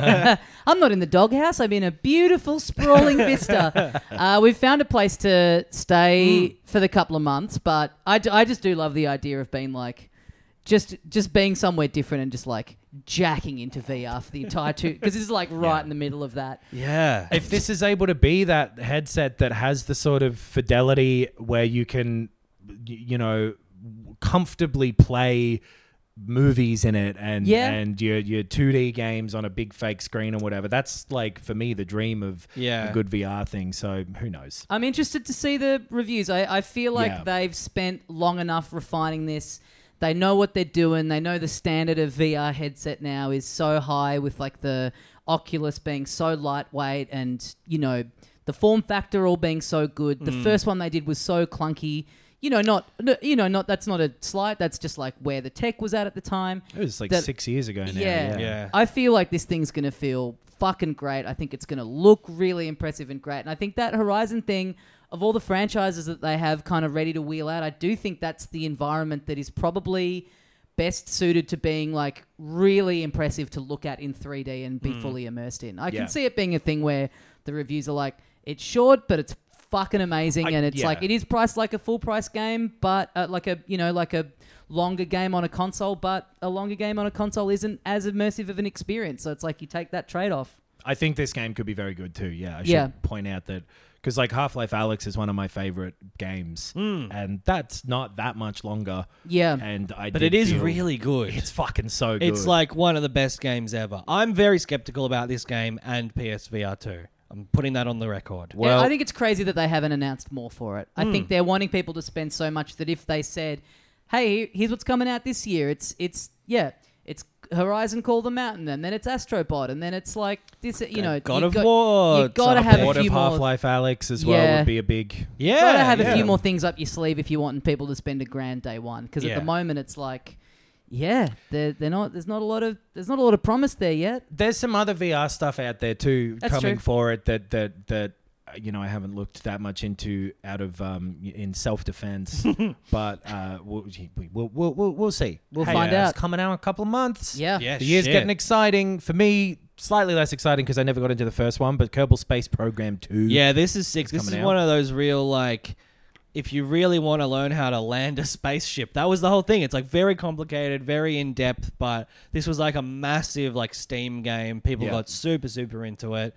I'm not in the doghouse. I'm in a beautiful sprawling vista. Uh, we've found a place to stay for the couple of months, but I, d- I just do love the idea of being like just just being somewhere different and just like jacking into V R for the entire two, because this is like right Yeah. in the middle of that. Yeah. If this is able to be that headset that has the sort of fidelity where you can, y- you know, comfortably play movies in it and Yeah. and your your two D games on a big fake screen or whatever, that's like for me the dream of Yeah. a good V R thing. So who knows? I'm interested to see the reviews. I, I feel like Yeah. they've spent long enough refining this. They know what they're doing. They know the standard of V R headset now is so high, with like the Oculus being so lightweight and, you know, the form factor all being so good. The first one they did was so clunky. You know, not no- you know, not that's not a slight. That's just like where the tech was at at the time. It was like That- six years ago now. Yeah. Yeah. Yeah. I feel like this thing's going to feel fucking great. I think it's going to look really impressive and great. And I think that Horizon thing, of all the franchises that they have kind of ready to wheel out, I do think that's the environment that is probably best suited to being like really impressive to look at in three D and be fully immersed in. I Yeah. can see it being a thing where the reviews are like, it's short, but it's fucking amazing. I- and it's yeah. like, it is priced like a full price game, but uh, like a, you know, like a longer game on a console, but a longer game on a console isn't as immersive of an experience. So it's like you take that trade off. I think this game could be very good too. Yeah, I should Yeah. point out that because like Half-Life Alyx is one of my favorite games, and that's not that much longer. Yeah. And I, But did it is feel- really good. It's fucking so good. It's like one of the best games ever. I'm very skeptical about this game and P S V R two. I'm putting that on the record. Well- Yeah, I think it's crazy that they haven't announced more for it. I think they're wanting people to spend so much that if they said, "Hey, here's what's coming out this year," it's it's yeah, it's Horizon Call the Mountain, and then it's Astrobot, and then it's like this. You know, God you of got, War, You got to it's have up a Board few of more. Half-Life Alyx as well Yeah. would be a big. Yeah. Got to have yeah. a few more things up your sleeve if you want people to spend a grand day one. Because Yeah. at the moment, it's like, yeah, they're they're not. There's not a lot of there's not a lot of promise there yet. There's some other V R stuff out there too That's coming true. for it that that that uh, you know I haven't looked that much into out of um in self defense, but uh we'll, we'll we'll we'll we'll see. We'll Hey, find uh, out. It's coming out in a couple of months. Yeah. Yeah, The year's shit. getting exciting for me. Slightly less exciting because I never got into the first one, but Kerbal Space Program two. Yeah, this is sick. This is coming out. one of those real, like, if you really want to learn how to land a spaceship, that was the whole thing. It's like very complicated, very in depth, but this was like a massive, like, Steam game. People Yeah. got super, super into it.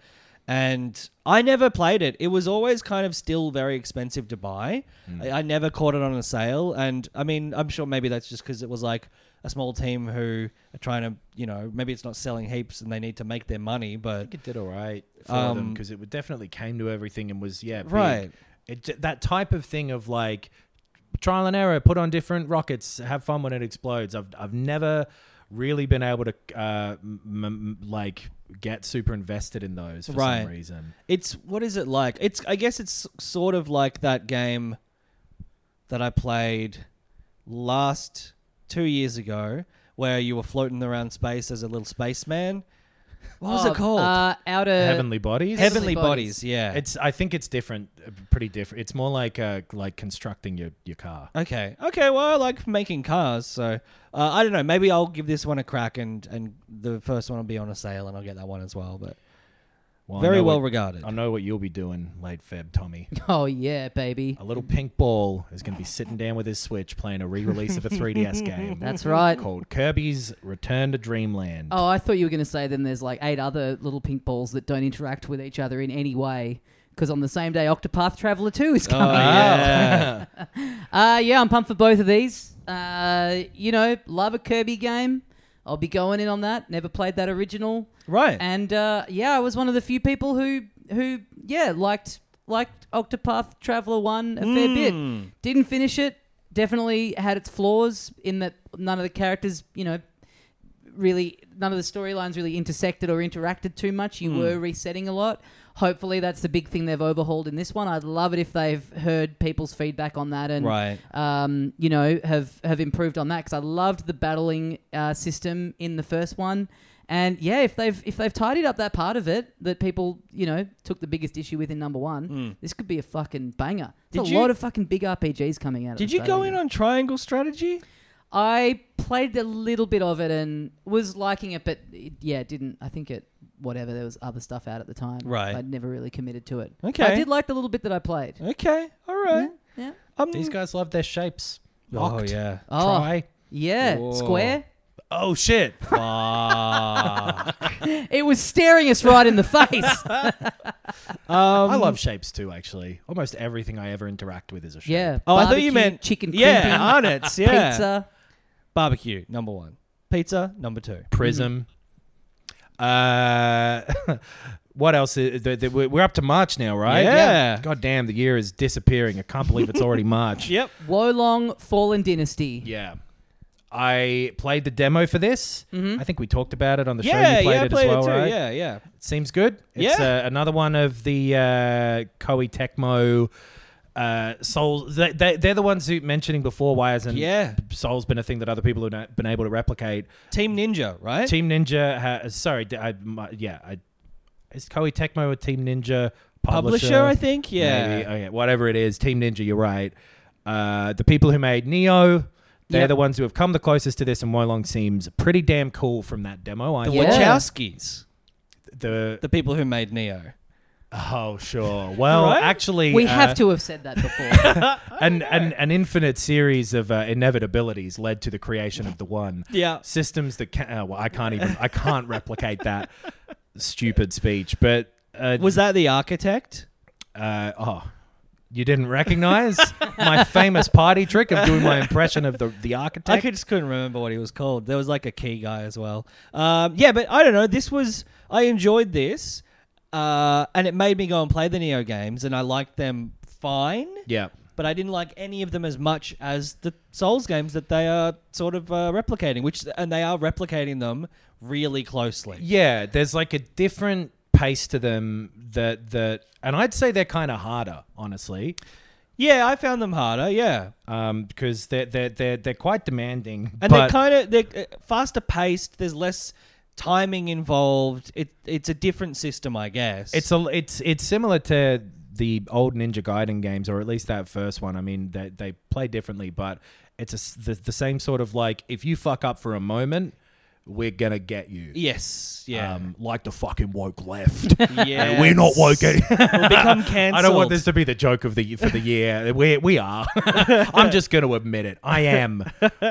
And I never played it. It was always kind of still very expensive to buy. I, I never caught it on a sale. And I mean, I'm sure maybe that's just because it was like a small team who are trying to, you know, maybe it's not selling heaps and they need to make their money, I but think it did all right for Um, them because it would definitely came to everything and was yeah big. Right. It that type of thing of like trial and error, put on different rockets, have fun when it explodes. I've I've never really been able to uh, m- m- like get super invested in those for Right. some reason. it's, what is it like? It's, I guess it's sort of like that game that I played last two years ago where you were floating around space as a little spaceman. What was Oh, it called? Uh, Outer Heavenly Bodies. Heavenly Bodies. Bodies. Yeah. It's. I think it's different. uh, Pretty different. It's more like uh, like constructing your, your car. okay. Okay. Well, I like making cars, so uh, I don't know. Maybe I'll give this one a crack, and and the first one will be on a sale, and I'll get that one as well. But Well, I very know well what- regarded. I know what you'll be doing late Feb, Tommy. Oh yeah, baby. A little pink ball is going to be sitting down with his Switch playing a re-release of a three D S game. That's right. Called Kirby's Return to Dreamland. Oh, I thought you were going to say then there's like eight other little pink balls that don't interact with each other in any way. Because on the same day, Octopath Traveler two is Oh, coming out. yeah. Uh, yeah, I'm pumped for both of these. Uh, you know, love a Kirby game. I'll be going in on that. Never played that original. Right. And uh, yeah, I was one of the few people who who yeah liked liked Octopath Traveler one a fair Mm. bit. Didn't finish it. Definitely had its flaws in that none of the characters, you know, really none of the storylines really intersected or interacted too much. You were resetting a lot. Hopefully that's the big thing they've overhauled in this one. I'd love it if they've heard people's feedback on that and Right. um, you know have have improved on that because I loved the battling uh, system in the first one. And yeah, if they've if they've tidied up that part of it that people you know took the biggest issue with in number one, this could be a fucking banger. There's Did a you- lot of fucking big R P Gs coming out. at Did the you start go of the in year. on triangle strategy? I played a little bit of it and was liking it, but it, yeah, it didn't. I think it whatever. There was other stuff out at the time. Right. I'd never really committed to it. Okay. I did like the little bit that I played. Okay. All right. Yeah. Um, These guys love their shapes. Oh Oct, yeah. Oh, Try. yeah. Whoa. Square. Oh shit. Fuck. It was staring us right in the face. um, I love shapes too, actually. Almost everything I ever interact with is a shape. Yeah. Oh, I thought Barbecue, you meant chicken Yeah, crimpy, arnott's. Yeah. pizza. Barbecue number one. Pizza number two. Prism. Uh, what else? Is, the, the, we're up to March now, right? Yeah. God damn, the year is disappearing. I can't believe it's already March. Yep. Wolong Fallen Dynasty. Yeah. I played the demo for this. Mhm. I think we talked about it on the show. Yeah, You played yeah, I it played as well, it too. right? Yeah, yeah. Seems good. It's Yeah. uh, another one of the uh, Koei Tecmo uh, Souls. They, they, they're the ones who mentioning before why hasn't Yeah. Souls been a thing that other people have not been able to replicate. Team Ninja, right? Team Ninja has, sorry, I, my, yeah, I, is Koei Tecmo a Team Ninja publisher? Publisher, I think. Yeah. Maybe. Oh, yeah, whatever it is, Team Ninja, you're right. Uh, the people who made Neo, they're Yep. the ones who have come the closest to this, and Wolong seems pretty damn cool from that demo. I The thought. Yeah. Wachowskis, The, the people who made Neo. oh, sure. Well, Right? actually... We uh, have to have said that before. An, an, an infinite series of uh, inevitabilities led to the creation of the one. Yeah. Systems that can... Uh, well, I can't even... I can't replicate that stupid speech, but... Uh, Was that the architect? Uh, oh, you didn't recognize my famous party trick of doing my impression of the, the I architect? could, just couldn't remember what he was called. There was like a key guy as well. Um, yeah, but I don't know. This was... I enjoyed this. Uh, and it made me go and play the Neo games, and I liked them fine. Yeah. But I didn't like any of them as much as the Souls games that they are sort of uh, replicating, which and they are replicating them really closely. Yeah, there's like a different pace to them that... that and I'd say they're kind of harder, honestly. Yeah, I found them harder. Yeah, Um, because they're, they're, they're, they're quite demanding. and but they're kind of they're uh, faster paced. There's less timing involved. It it's a different system, I guess. It's a it's it's similar to the old Ninja Gaiden games, or at least that first one. I mean, they they play differently, but it's a s the, the same sort of like if you fuck up for a moment, we're gonna get you. yes, yeah, Um, like the fucking woke left. yeah. We're not woke. We'll become cancelled. I don't want this to be the joke of the for the year. We we are. I'm just going to admit it. I am.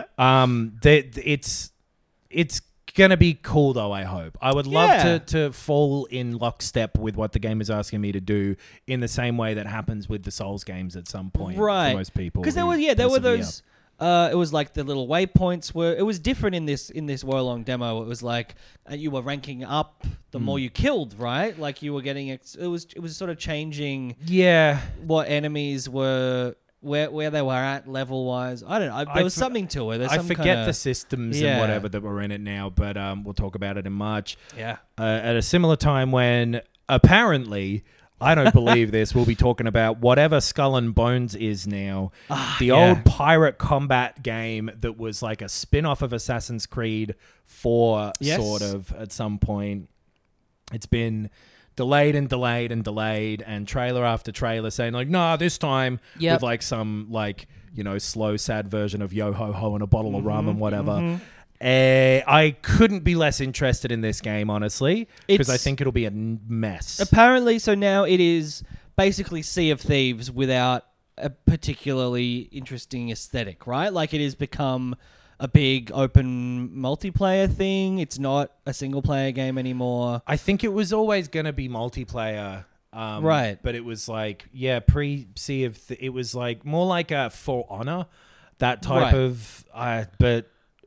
Um, that it's it's gonna be cool though. I hope. I would love Yeah. to to fall in lockstep with what the game is asking me to do in the same way that happens with the Souls games at some point. right For most people, because there who was yeah there were persevere. those uh it was like the little waypoints were it was different in this in this Wolong demo. It was like uh, you were ranking up the Hmm. more you killed, right? Like you were getting ex- it was it was sort of changing Yeah. what enemies were where where they were at level wise. I don't know. I, there I was for- something to it. There's I some forget kinda, the systems Yeah. and whatever that were in it now, but um, we'll talk about it in March. yeah. Uh, at a similar time when apparently, I don't believe this, we'll be talking about whatever Skull and Bones is now. the yeah. old pirate combat game that was like a spin off of Assassin's Creed four, Yes. sort of, at some point. it's been delayed and delayed and delayed, and trailer after trailer saying like, nah, this time Yep. with like some like, you know, slow, sad version of Yo Ho Ho and a bottle of rum and whatever. Mm-hmm. Uh, I couldn't be less interested in this game, honestly, because I It's- think it'll be a n- mess. Apparently, so now it is basically Sea of Thieves without a particularly interesting aesthetic, right? Like it has become a big open multiplayer thing. It's not a single player game anymore. I think it was always going to be multiplayer. Um, Right. But it was like, yeah, pre Sea of Th- it was like more like a For Honor, that type Right. of, uh, but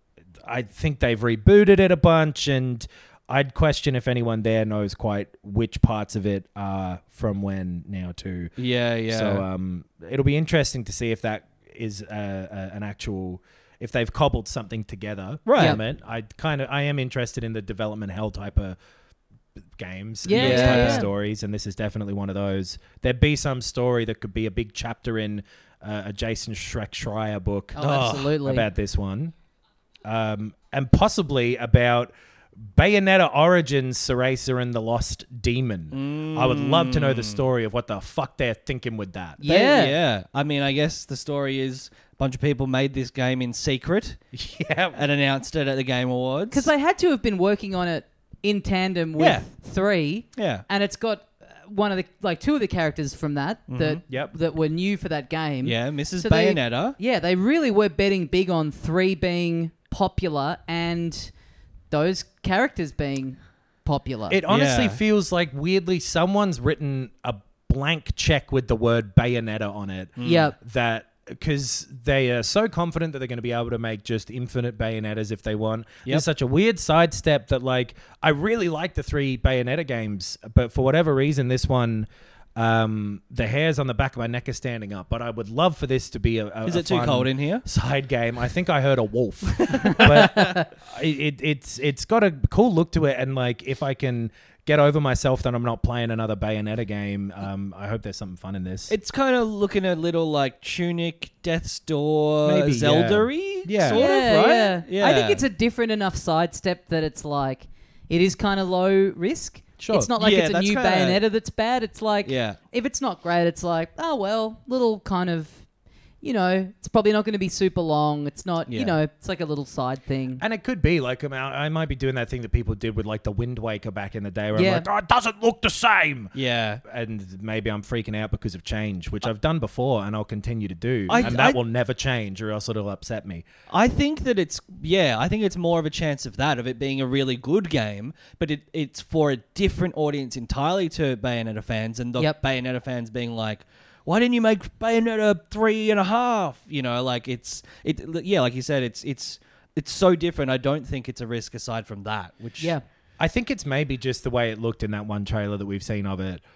I think they've rebooted it a bunch, and I'd question if anyone there knows quite which parts of it are from when now too. Yeah, yeah. So um, it'll be interesting to see if that is uh, uh, an actual, if they've cobbled something together Right. from it. I kind of, I am interested in the development hell type of games, Yeah, and those yeah, type yeah. of stories, and this is definitely one of those. There'd be some story that could be a big chapter in uh, a Jason Shrek Schreier book. Oh, absolutely. About this one, um, and possibly about Bayonetta Origins, Cereza and the Lost Demon. I would love to know the story of what the fuck they're thinking with that. They- Yeah. yeah. I mean, I guess the story is a bunch of people made this game in secret Yeah, and announced it at the Game Awards. Because they had to have been working on it in tandem with Yeah. three. Yeah. And it's got uh, one of the, like two of the characters from that that Yep. that were new for that game. Yeah, Missus So they- Bayonetta. Yeah, they really were betting big on three being popular and those characters being popular. it honestly Yeah. feels like weirdly someone's written a blank check with the word Bayonetta on it. Yep. That because they are so confident that they're going to be able to make just infinite Bayonettas if they want. Yep. It's such a weird sidestep that like I really like the three Bayonetta games, but for whatever reason, this one. Um, the hairs on the back of my neck are standing up, but I would love for this to be a, a Is a it too fun cold in here? side game. I think I heard a wolf, but it, it, it's it's got a cool look to it, and like if I can get over myself that I'm not playing another Bayonetta game, um, I hope there's something fun in this. It's kind of looking a little like Tunic, Death's Door, Maybe, yeah. Zelda-y, Yeah. sort yeah, of, right? yeah. I think it's a different enough sidestep that it's like it is kind of low risk. Sure. It's not like Yeah, it's a that's new kinda- Bayonetta that's bad. It's like Yeah. if it's not great, it's like, oh well, little kind of, you know, it's probably not going to be super long. It's not, Yeah. you know, it's like a little side thing. And it could be like I, mean, I might be doing that thing that people did with like the Wind Waker back in the day, where Yeah. I'm like, oh, it doesn't look the same. Yeah. And maybe I'm freaking out because of change, which I've done before and I'll continue to do, I- and that I- will never change, or else it'll upset me. I think that it's, yeah, I think it's more of a chance of that, of it being a really good game, but it, it's for a different audience entirely to Bayonetta fans, and the Yep. Bayonetta fans being like, why didn't you make Bayonetta three and a half? You know, like it's, it, yeah, like you said, it's, it's, it's so different. I don't think it's a risk aside from that, which, Yeah. I think it's maybe just the way it looked in that one trailer that we've seen of it.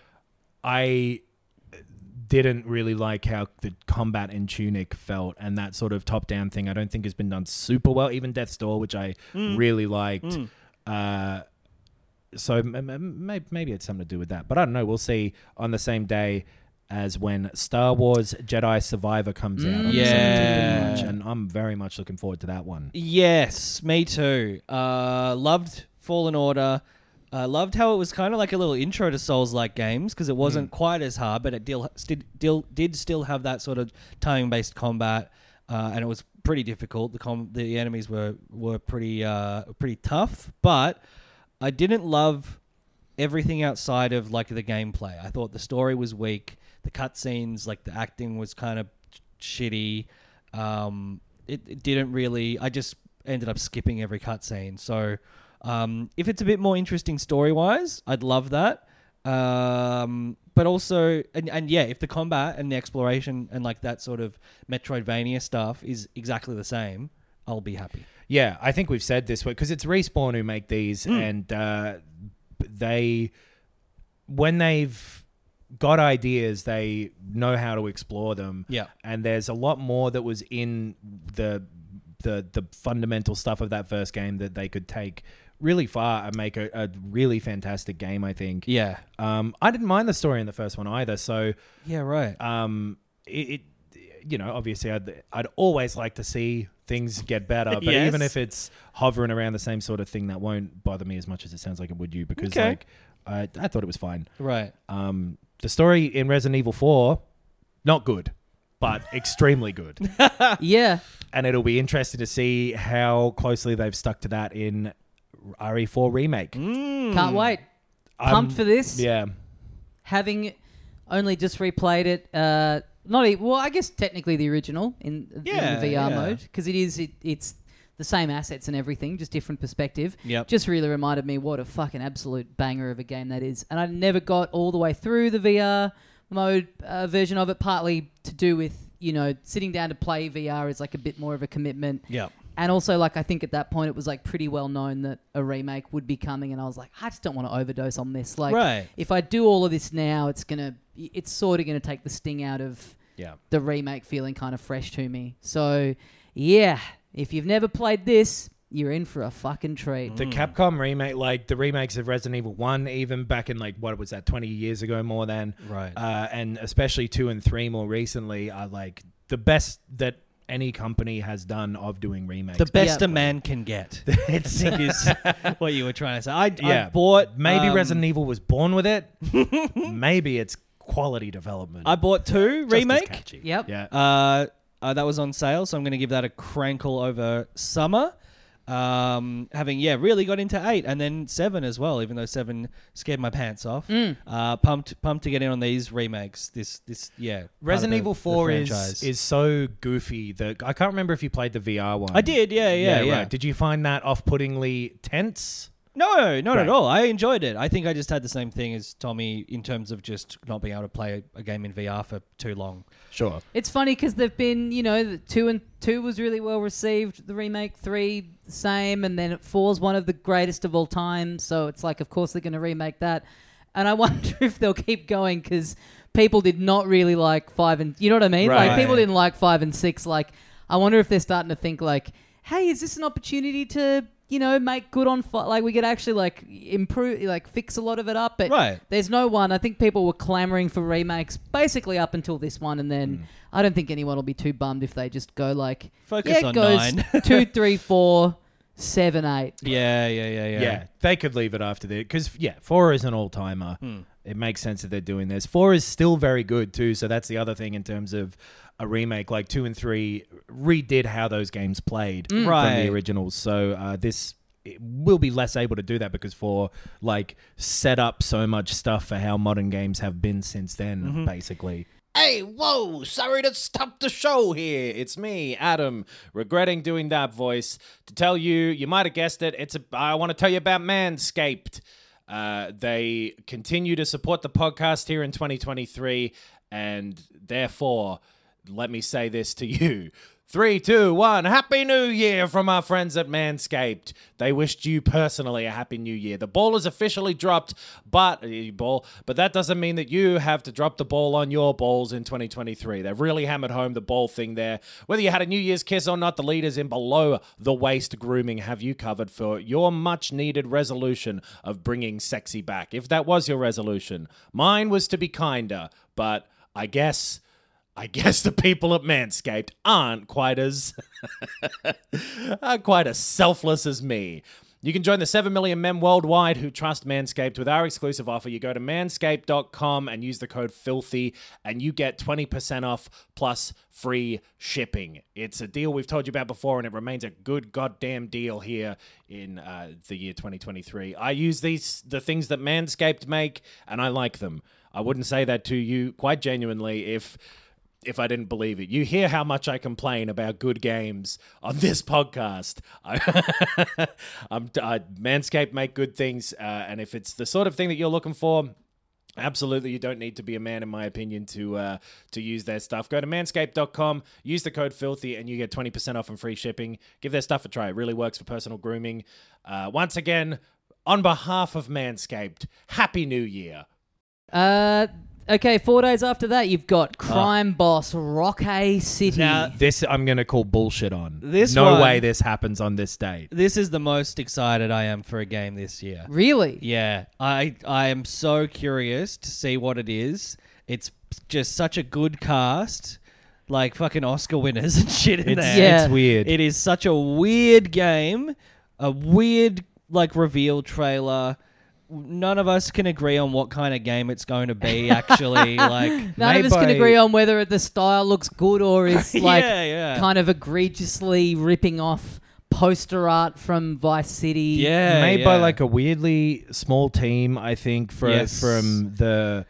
I didn't really like how the combat in Tunic felt, and that sort of top-down thing I don't think has been done super well. Even Death's Door, which I really liked. Uh, so m- m- maybe, maybe it's something to do with that. But I don't know. We'll see on the same day as when Star Wars Jedi Survivor comes out on the Yeah. seventeenth of March, and I'm very much looking forward to that one. Yes, me too. Uh, loved Fallen Order. I uh, loved how it was kind of like a little intro to Souls-like games, because it wasn't quite as hard, but it did, did, did, did still have that sort of timing-based combat, uh, and it was pretty difficult. The com- the enemies were were pretty uh, pretty tough, but I didn't love everything outside of like the gameplay. I thought the story was weak. The cutscenes, like the acting, was kind of shitty. Um, it, it didn't really. I just ended up skipping every cutscene. So, um, if it's a bit more interesting story wise, I'd love that. Um, but also, and, and yeah, if the combat and the exploration and like that sort of Metroidvania stuff is exactly the same, I'll be happy. Yeah, I think we've said this because it's Respawn who make these, and uh, they, when they've got ideas, they know how to explore them. Yeah. And there's a lot more that was in the the the fundamental stuff of that first game that they could take really far and make a, a really fantastic game, I think. Yeah. Um, I didn't mind the story in the first one either, so Yeah. Right. um, it, it you know, obviously I'd, I'd always like to see things get better, but Yes. even if it's hovering around the same sort of thing, that won't bother me as much as it sounds like it would you, because Okay. like I, I thought it was fine. Right. Um, the story in Resident Evil four, not good, but extremely good. Yeah. And it'll be interesting to see how closely they've stuck to that in R E four Remake. Mm. Can't wait. Pumped Um, for this. Yeah. Having only just replayed it, uh, not e- well, I guess technically the original in, in Yeah, the V R yeah. mode, because it is it, it's the same assets and everything, just different perspective. Yep. Just really reminded me what a fucking absolute banger of a game that is. And I never got all the way through the V R mode uh, version of it, partly to do with, you know, sitting down to play V R is like a bit more of a commitment. Yep. And also, like, I think at that point it was like pretty well known that a remake would be coming, and I was like, I just don't want to overdose on this. Like, Right. if I do all of this now, it's gonna, it's sort of gonna take the sting out of Yeah. the remake feeling kind of fresh to me. So, yeah, if you've never played this, you're in for a fucking treat. The Capcom remake, like the remakes of Resident Evil one, even back in like, what was that, twenty years ago more than. Right. Uh, and especially two and three more recently are like the best that any company has done of doing remakes. The best Yeah. a man can get. I think is what you were trying to say. I, yeah. I bought Maybe um, Resident Evil was born with it. Maybe it's quality development. I bought two Just as remake. catchy. Yep. Yeah. Uh, uh, that was on sale, so I'm going to give that a crankle over summer. Um, having yeah really got into eight and then seven as well, even though seven scared my pants off. Mm. Uh, pumped pumped to get in on these remakes. This this yeah. part of Resident the- Evil the four is franchise. is so goofy that I can't remember if you played the V R one. I did, yeah, yeah, yeah. Right. Did you find that off-puttingly tense? No, not Great. at all. I enjoyed it. I think I just had the same thing as Tommy in terms of just not being able to play a game in V R for too long. Sure. It's funny because they've been, you know, the two and two was really well received. The remake, three, the same, and then four's one of the greatest of all time. So it's like, of course, they're going to remake that. And I wonder if they'll keep going because people did not really like five and, you know what I mean? Right. Like people didn't like five and six. Like, I wonder if they're starting to think like, hey, is this an opportunity to, you know, make good on fi- like we could actually like improve, like fix a lot of it up. But Right. there's no one. I think people were clamoring for remakes basically up until this one, and then I don't think anyone will be too bummed if they just go like, Focus yeah, it on goes nine. two, three, four, seven, eight. Yeah, yeah, yeah, yeah. Yeah. They could leave it after that because yeah, four is an all-timer. It makes sense that they're doing this. Four is still very good too, so that's the other thing in terms of a remake. Like two and three redid how those games played from Right. the originals. So uh, this it will be less able to do that because four like set up so much stuff for how modern games have been since then. Basically. Hey, whoa, sorry to stop the show here. It's me, Adam, regretting doing that voice to tell you, you might have guessed it, it's a, I want to tell you about Manscaped. Uh, they continue to support the podcast here in twenty twenty-three, and therefore, let me say this to you. Three, two, one. Happy New Year from our friends at Manscaped. They wished you personally a Happy New Year. The ball is officially dropped, but uh, ball, but that doesn't mean that you have to drop the ball on your balls in twenty twenty-three. They've really hammered home the ball thing there. Whether you had a New Year's kiss or not, the leaders in below the waist grooming have you covered for your much needed resolution of bringing sexy back. If that was your resolution, mine was to be kinder, but I guess. I guess the people at Manscaped aren't quite as aren't quite as selfless as me. You can join the seven million men worldwide who trust Manscaped with our exclusive offer. You go to manscaped dot com and use the code FILTHY and you get twenty percent off plus free shipping. It's a deal we've told you about before and it remains a good goddamn deal here in uh, the year twenty twenty-three. I use these the things that Manscaped make and I like them. I wouldn't say that to you quite genuinely if if I didn't believe it. You hear how much I complain about good games on this podcast. I, I'm, I, Manscaped make good things, uh, and if it's the sort of thing that you're looking for, absolutely you don't need to be a man, in my opinion, to uh, to use their stuff. Go to manscaped dot com, use the code FILTHY, and you get twenty percent off and free shipping. Give their stuff a try. It really works for personal grooming. Uh, once again, on behalf of Manscaped, Happy New Year. Uh, okay, four days after that, you've got crime boss Rockay City. Now, This I'm going to call bullshit on. This no one- way this happens on this date. this is the most excited I am for a game this year. really? Yeah, I I am so curious to see what it is. It's just such a good cast, like fucking Oscar winners and shit in It's, there. Yeah. it's weird. It is such a weird game, a weird like reveal trailer. none of us can agree on what kind of game it's going to be. Actually, like None of Made us can by- agree on whether the style looks good or is like yeah, yeah, kind of egregiously ripping off poster art from Vice City. yeah, Made by yeah. like a weirdly small team, I think, for Yes. from the,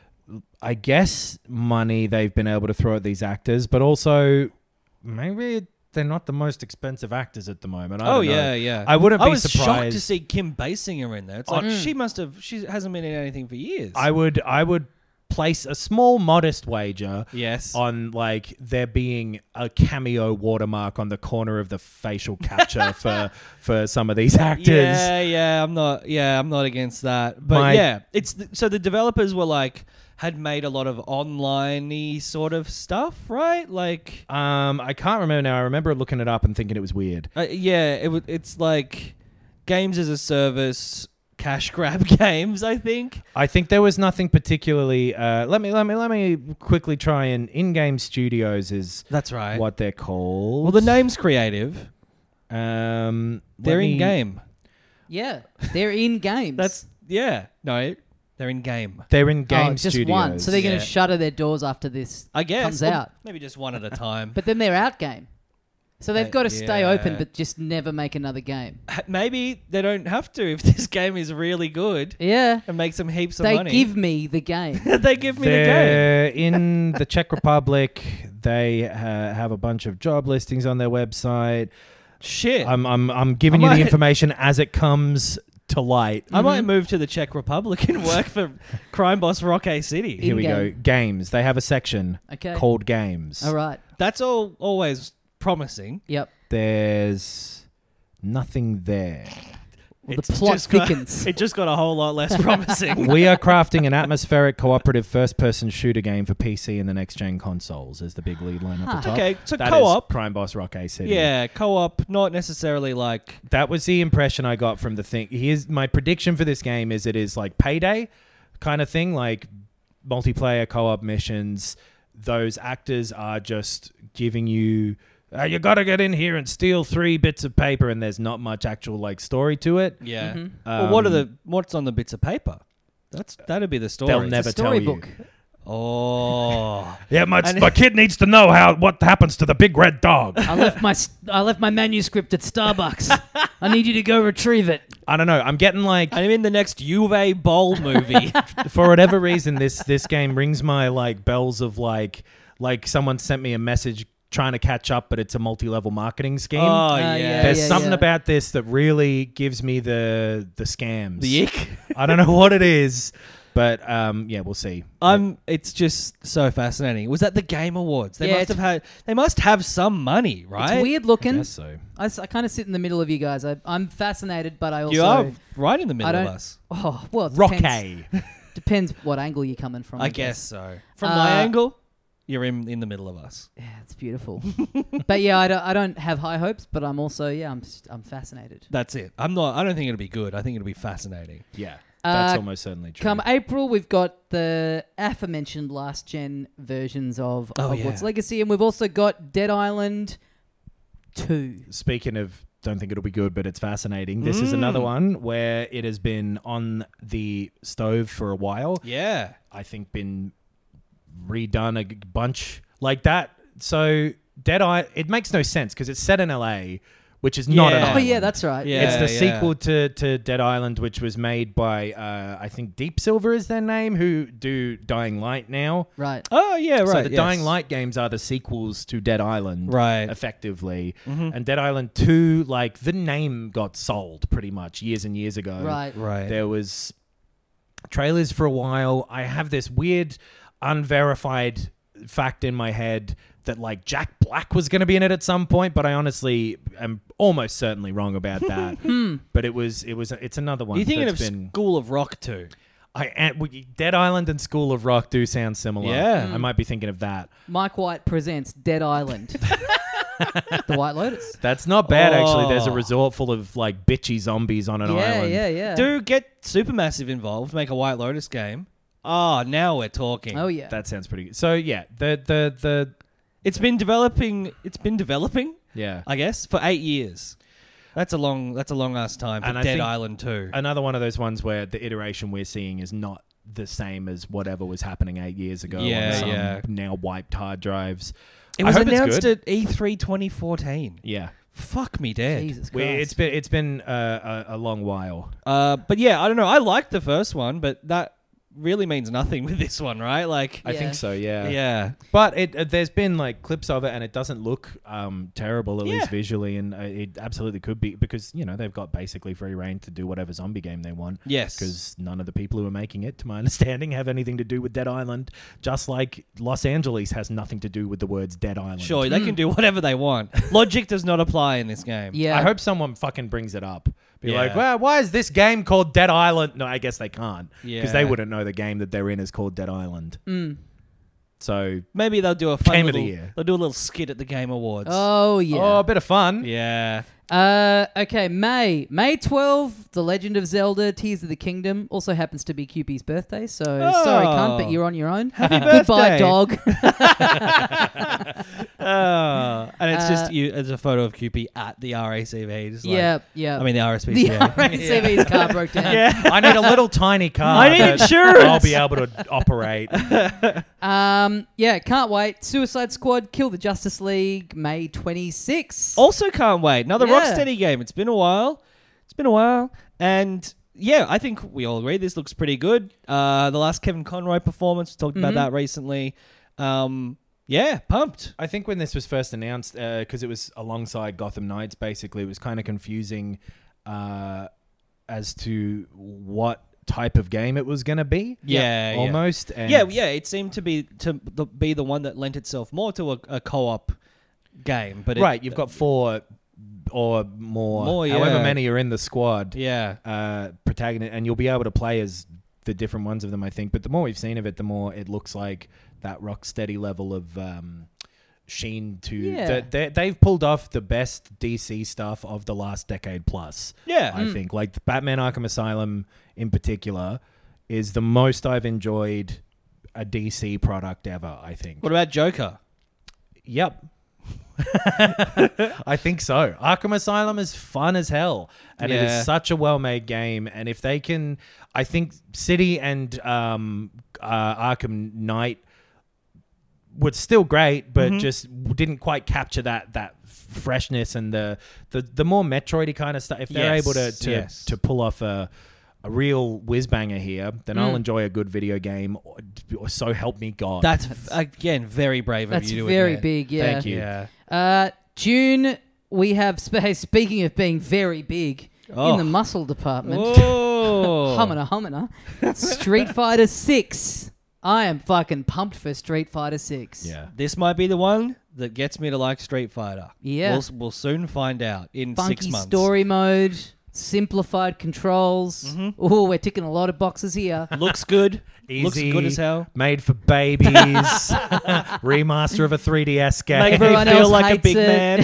I guess, money they've been able to throw at these actors, but also maybe they're not the most expensive actors at the moment. I Oh don't know. yeah, yeah. I wouldn't I be was shocked surprised. to see Kim Basinger in there. It's like Mm. she must have. She hasn't been in anything for years. I would, I would place a small, modest wager yes. on like there being a cameo watermark on the corner of the facial capture for for some of these actors. Yeah, yeah. I'm not. Yeah, I'm not against that. But My- yeah, it's th- so the developers were like had made a lot of online-y sort of stuff, right? Like, Um, I can't remember now. I remember looking it up and thinking it was weird. uh, yeah, it w- it's like games as a service, cash grab games. I think. I think there was nothing particularly. Uh, let me let me let me quickly try and in-game studios is That's right. what they're called. Well, the name's creative. um, They're let in me- game. Yeah, they're in games. That's yeah. No, they're in game. They're in game oh, just studios. one. So they're going Yeah. to shutter their doors after this I guess comes Or out. Maybe just one at a time. But then they're out game. So they've Uh, got to stay open, yeah. but just never make another game. H- maybe they don't have to if this game is really good Yeah. and makes them heaps of They money. give me the game. they give me the game. They're in the Czech Republic. They uh, have a bunch of job listings on their website. Shit. I'm I'm I'm giving I you the might- information as it comes to light. I might Mhm. move to the Czech Republic and work for crime boss Rock City. Here we go. In-game. Games. They have a section Okay. called games. All right. That's all always promising. Yep. There's nothing there. Well, It's the plot just got- thickens. it just got a whole lot less promising. We are crafting an atmospheric cooperative first-person shooter game for P C and the next-gen consoles. Is the big lead line at Huh. the top. Okay, so That is co-op. Crime Boss Rock A City. Yeah, co-op, not necessarily like That was the impression I got from the thing. Here's my prediction for this game: is it is like Payday kind of thing, like multiplayer co-op missions. Those actors are just giving you. Uh, you got to get in here and steal three bits of paper, and there's not much actual like story to it. yeah. Mhm. well, what are Um, the what's on the bits of paper? That's that'd be the story. They'll never tell you. Storybook. Oh, Yeah, my, And- my kid needs to know how what happens to the big red dog. I left my s- I left my manuscript at Starbucks. I need you to go retrieve it. I don't know. I'm getting like I'm in the next Juve Bowl movie. for whatever reason this this game rings my like bells of like like someone sent me a message trying to catch up, but it's a multi-level marketing scheme. oh Uh, yeah, yeah, There's yeah, something yeah. about this that really gives me the the scams. the ick. I don't know what it is, but um, yeah, we'll see. I'm. It's just so fascinating. Was that the Game Awards? They Yeah, must it's- have had. They must have some money, right? It's weird I looking. guess so. I, kind of sit in the middle of you guys. I, I'm fascinated, but I also You are right in the I middle of don't- us. Oh well, it Rock depends, A. depends what angle you're coming from. I guess so. From Uh, my angle, you're in in the middle of us. Yeah, it's beautiful. But yeah, I don't, I don't have high hopes, but I'm also yeah, I'm s- I'm fascinated. That's it. I'm not. I don't think it'll be good. I think it'll be fascinating. Yeah, that's Uh, almost certainly true. Come April, we've got the aforementioned last gen versions of Oh, Hogwarts yeah. Legacy, and we've also got Dead Island two. Speaking of, don't think it'll be good, but it's fascinating. This is another one where it has been on the stove for a while. Yeah. I think been redone a g- bunch like that. So Dead Eye, it makes no sense because it's set in L A, which is not an Yeah. Oh island. yeah, that's right. Yeah. It's the sequel to, to Dead Island, which was made by uh, I think Deep Silver is their name, who do Dying Light now. Right. Oh yeah. Right. So the yes. Dying Light games are the sequels to Dead Island, Right. effectively. And Dead Island two, like the name got sold pretty much years and years ago. Right. Right. There was trailers for a while. I have this weird, unverified fact in my head that like Jack Black was going to be in it at some point, but I honestly am almost certainly wrong about that. But it was, it was, it's another one. Are you thinking that's of been, School of Rock too? I and we- Dead Island and School of Rock do sound similar. Yeah. I might be thinking of that. Mike White presents Dead Island. The White Lotus. That's not bad actually. There's a Oh. resort full of like bitchy zombies on an yeah, island. yeah, yeah. Do get Supermassive involved. Make a White Lotus game. Oh, now we're talking. Oh yeah. That sounds pretty good. So yeah, the the the It's been developing. It's been developing. yeah. I guess for eight years. That's a long. That's a long ass time for And I Dead think Island two. Another one of those ones where the iteration we're seeing is not the same as whatever was happening eight years ago Yeah, on some yeah. now wiped hard drives. It I was hope it's announced good. at E three twenty fourteen. Yeah. Fuck me dead. Jesus We, Christ. it's been it's been uh, a, a long while. Uh, but yeah, I don't know. I liked the first one, but that really means nothing with this one, right? Like, I Yeah. think so, yeah. yeah. But it uh, there's been like clips of it, and it doesn't look um, terrible, at Yeah. least visually, and uh, it absolutely could be because you know they've got basically free reign to do whatever zombie game they want. Yes. Because none of the people who are making it, to my understanding, have anything to do with Dead Island. Just like Los Angeles has nothing to do with the words Dead Island. Sure, they can do whatever they want. Logic does not apply in this game. yeah. I hope someone fucking brings it up. Be Yeah. like, well, why is this game called Dead Island? No, I guess they can't. Yeah. Because they wouldn't know the game that they're in is called Dead Island. Mm. So, Maybe they'll do a fun Game of the little, year. They'll do a little skit at the Game Awards. Oh yeah. oh, a bit of fun. Yeah. Uh, okay, May. May twelfth, The Legend of Zelda Tears of the Kingdom. Also happens to be Q P's birthday, so sorry, cunt, but you're on your own. Happy Goodbye, birthday. dog. Oh, and it's Uh, just you. It's a photo of Q P at the R A C V. Just like, yeah, yeah. I mean the R S P the C A. R A C V's car broke down. Yeah. I need a little tiny car. I need that insurance. I'll be able to operate. Um, yeah, can't wait. Suicide Squad, Kill the Justice League, May twenty-sixth. Also can't wait. Another Yeah. Rocksteady game. It's been a while. It's been a while. And yeah, I think we all agree this looks pretty good. Uh, the last Kevin Conroy performance, we talked about Mhm. that recently. Um, yeah, pumped. I think when this was first announced, because it was alongside Gotham Knights, basically, it was kind of confusing uh, as to what type of game it was going to be. Yeah, yeah. almost. And Yeah, yeah. It seemed to be to the, be the one that lent itself more to a, a co-op game. But it, right, you've got four or more, More, however yeah. many are in the squad. yeah. uh, protagonist, and you'll be able to play as the different ones of them, I think. But the more we've seen of it, the more it looks like that Rocksteady level of um, sheen to. Yeah. the- they, they've pulled off the best D C stuff of the last decade plus. Yeah. I think like the Batman Arkham Asylum in particular is the most I've enjoyed a D C product ever. I think. What about Joker? Yep. I think so. Arkham Asylum is fun as hell, and it Yeah. is such a well-made game. And if they can, I think City and um, uh, Arkham Knight was still great, but Mm-hmm. just didn't quite capture that that freshness and the the, the more Metroidy kind of stuff. If they're Yes, able to to, yes. to pull off a a real whiz banger here, then I'll Mm. enjoy a good video game. Or, or so help me God. That's, again very brave That's of you to very admit. big, yeah. Thank you. Yeah. Uh, June, we have, sp- speaking of being very big, Oh. in the muscle department, Oh. humana humana, Street Fighter six. I am fucking pumped for Street Fighter six. yeah. This might be the one that gets me to like Street Fighter. Yeah. We'll, we'll soon find out in Funky six months. story mode, simplified controls. Mm-hmm. Oh, we're ticking a lot of boxes here. Looks good. Looks Easy, good as hell. Made for babies. Remaster of a three D S game. Make me Everyone feel else like a hates big it. man.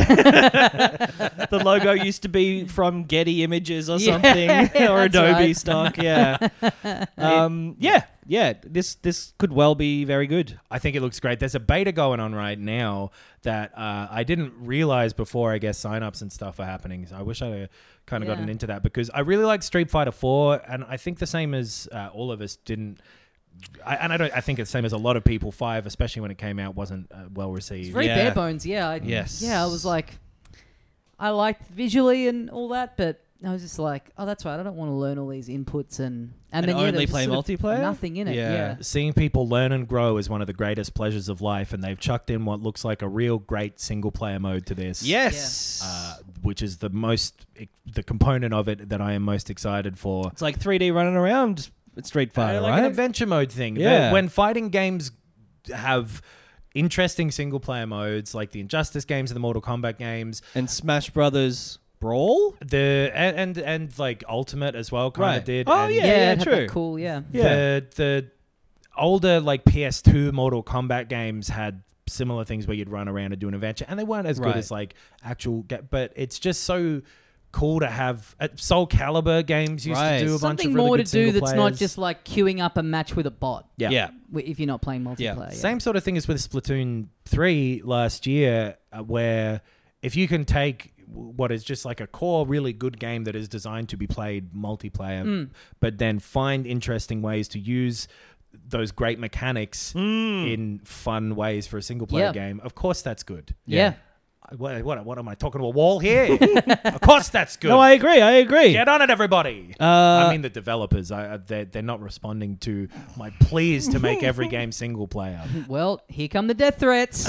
The logo used to be from Getty Images or Yeah, something, or that's Adobe right. stock. Yeah, um, yeah, yeah. This this could well be very good. I think it looks great. There's a beta going on right now that uh, I didn't realize before, I guess, signups and stuff are happening. So I wish I'd kind of Yeah. gotten into that because I really liked Street Fighter four, and I think the same as uh, all of us didn't. I, and I don't. I think it's the same as a lot of people. Five, especially when it came out, wasn't uh, well received. It's very Yeah. bare bones, yeah. I, Yes. Yeah, I was like, I liked visually and all that, but I was just like, oh, that's right. I don't want to learn all these inputs and and, And then yeah, only there's play sort of multiplayer? Nothing in it. Yeah. Yeah. Seeing people learn and grow is one of the greatest pleasures of life, and they've chucked in what looks like a real great single player mode to this. Yes, Uh, which is the most the component of it that I am most excited for. it's like three D running around at Street Fighter, Uh, like right? an adventure mode thing. Yeah. The- when fighting games have interesting single player modes, like the Injustice games and the Mortal Kombat games, and Smash Brothers Brawl. the and and, and like Ultimate as well, kind of Right. did. Oh, and yeah, it had that true. cool, yeah. Yeah. The the older like P S two Mortal Kombat games had similar things where you'd run around and do an adventure, and they weren't as Right. good as like actual. Ga- but it's just so cool to have. Uh, Soul Calibur games used Right. to do a bunch Something of really more to good do single that's not players. just like queuing up a match with a bot. yeah. Yeah. wi- If you're not playing multiplayer. Yeah. Yeah. Same sort of thing as with Splatoon three last year, uh, where if you can take what is just like a core really good game that is designed to be played multiplayer, but then find interesting ways to use those great mechanics in fun ways for a single player Yeah. game. Of course, that's good. Yeah. What, what, what am I talking to a wall here? Of course, that's good. No, I agree. I agree. Get on it, everybody. Uh, I mean, the developers, I, I- they're, they're not responding to my pleas to make every game single player. Well, here come the death threats.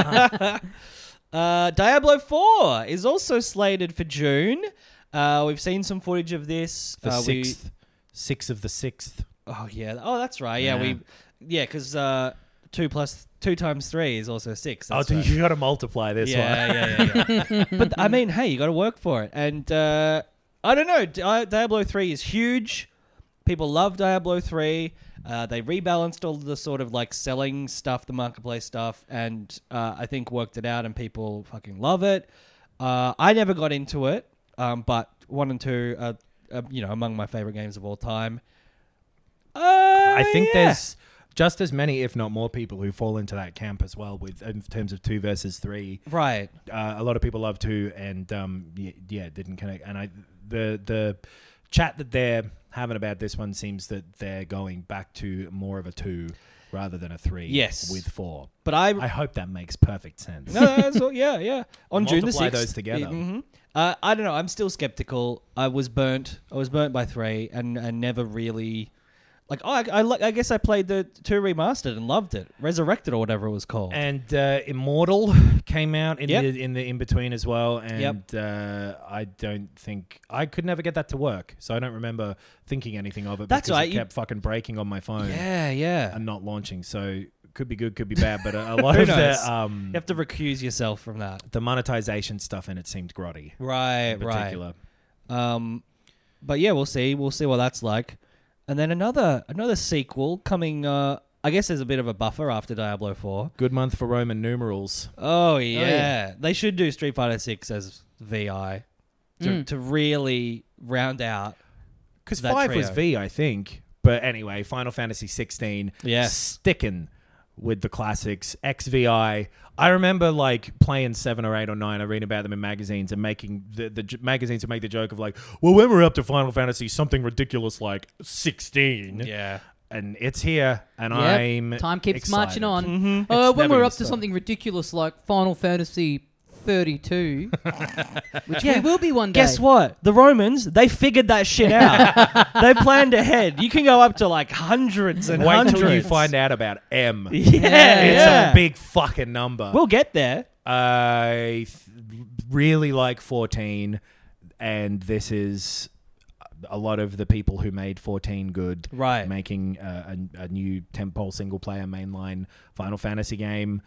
Uh, Diablo four is also slated for June. Uh, we've seen some footage of this. The uh, we- sixth, six of the sixth. oh yeah. Oh, that's right. Yeah, Yeah. we. Yeah, because uh, two plus two times three is also six. Oh, That's dude, right. you got to multiply this yeah, one. yeah, yeah, yeah. But I mean, hey, you got to work for it. And uh, I don't know. Di- Diablo three is huge. People love Diablo three. Uh, they rebalanced all the sort of like selling stuff, the marketplace stuff, and uh, I think worked it out, and people fucking love it. Uh, I never got into it, um, but one and two are, are, you know, among my favorite games of all time. Uh, I think yeah. there's just as many, if not more, people who fall into that camp as well. With in terms of two versus three, right. uh, a lot of people love two, and um, yeah, yeah, it didn't connect. And I, the the chat that they're having about this one seems that they're going back to more of a two rather than a three. Yes. with four. But I, I hope that makes perfect sense. no, that's all, yeah, yeah. On June the Multiply sixth, those together. mhm. Uh, I don't know. I'm still skeptical. I was burnt. I was burnt by three, and and never really. Like, oh, I, I, li- I guess I played the two remastered and loved it. Resurrected or whatever it was called. And uh, Immortal came out in Yep. the in the in between as well, and Yep. uh, I don't think I could never get that to work, so I don't remember thinking anything of it. That's because right, it you- kept fucking breaking on my phone yeah, yeah. and not launching. So could be good, could be bad, but a, a lot Who of knows? the um You have to recuse yourself from that. the monetization stuff in it seemed grotty. Right, In particular, right. Um, but yeah, we'll see. We'll see what that's like. And then another another sequel coming. Uh, I guess there's a bit of a buffer after Diablo four. good month for Roman numerals. Oh yeah. yeah. They should do Street Fighter six as V I to, Mm. to really round out. Because That five was trio. V, I think. But anyway, Final Fantasy sixteen, Yeah. sticking with the classics. X V I. I remember like playing seven or eight or nine. I read about them in magazines and making the, the j- magazines would make the joke of like, well, when we're up to Final Fantasy, something ridiculous like sixteen. Yeah. And it's here, and Yep. I'm Time keeps excited. marching on. Mm-hmm. Uh, It's when never we're gonna up to stop. something ridiculous like Final Fantasy thirty-two, which we will be one day. Guess what? The Romans, they figured that shit out. They planned ahead. You can go up to like hundreds and Wait hundreds. till you find out about M. Yeah, It's yeah. a big fucking number. We'll get there. I th- really like fourteen, and this is a lot of the people who made fourteen good, Right. making uh, a, a new tentpole single player mainline Final Fantasy game.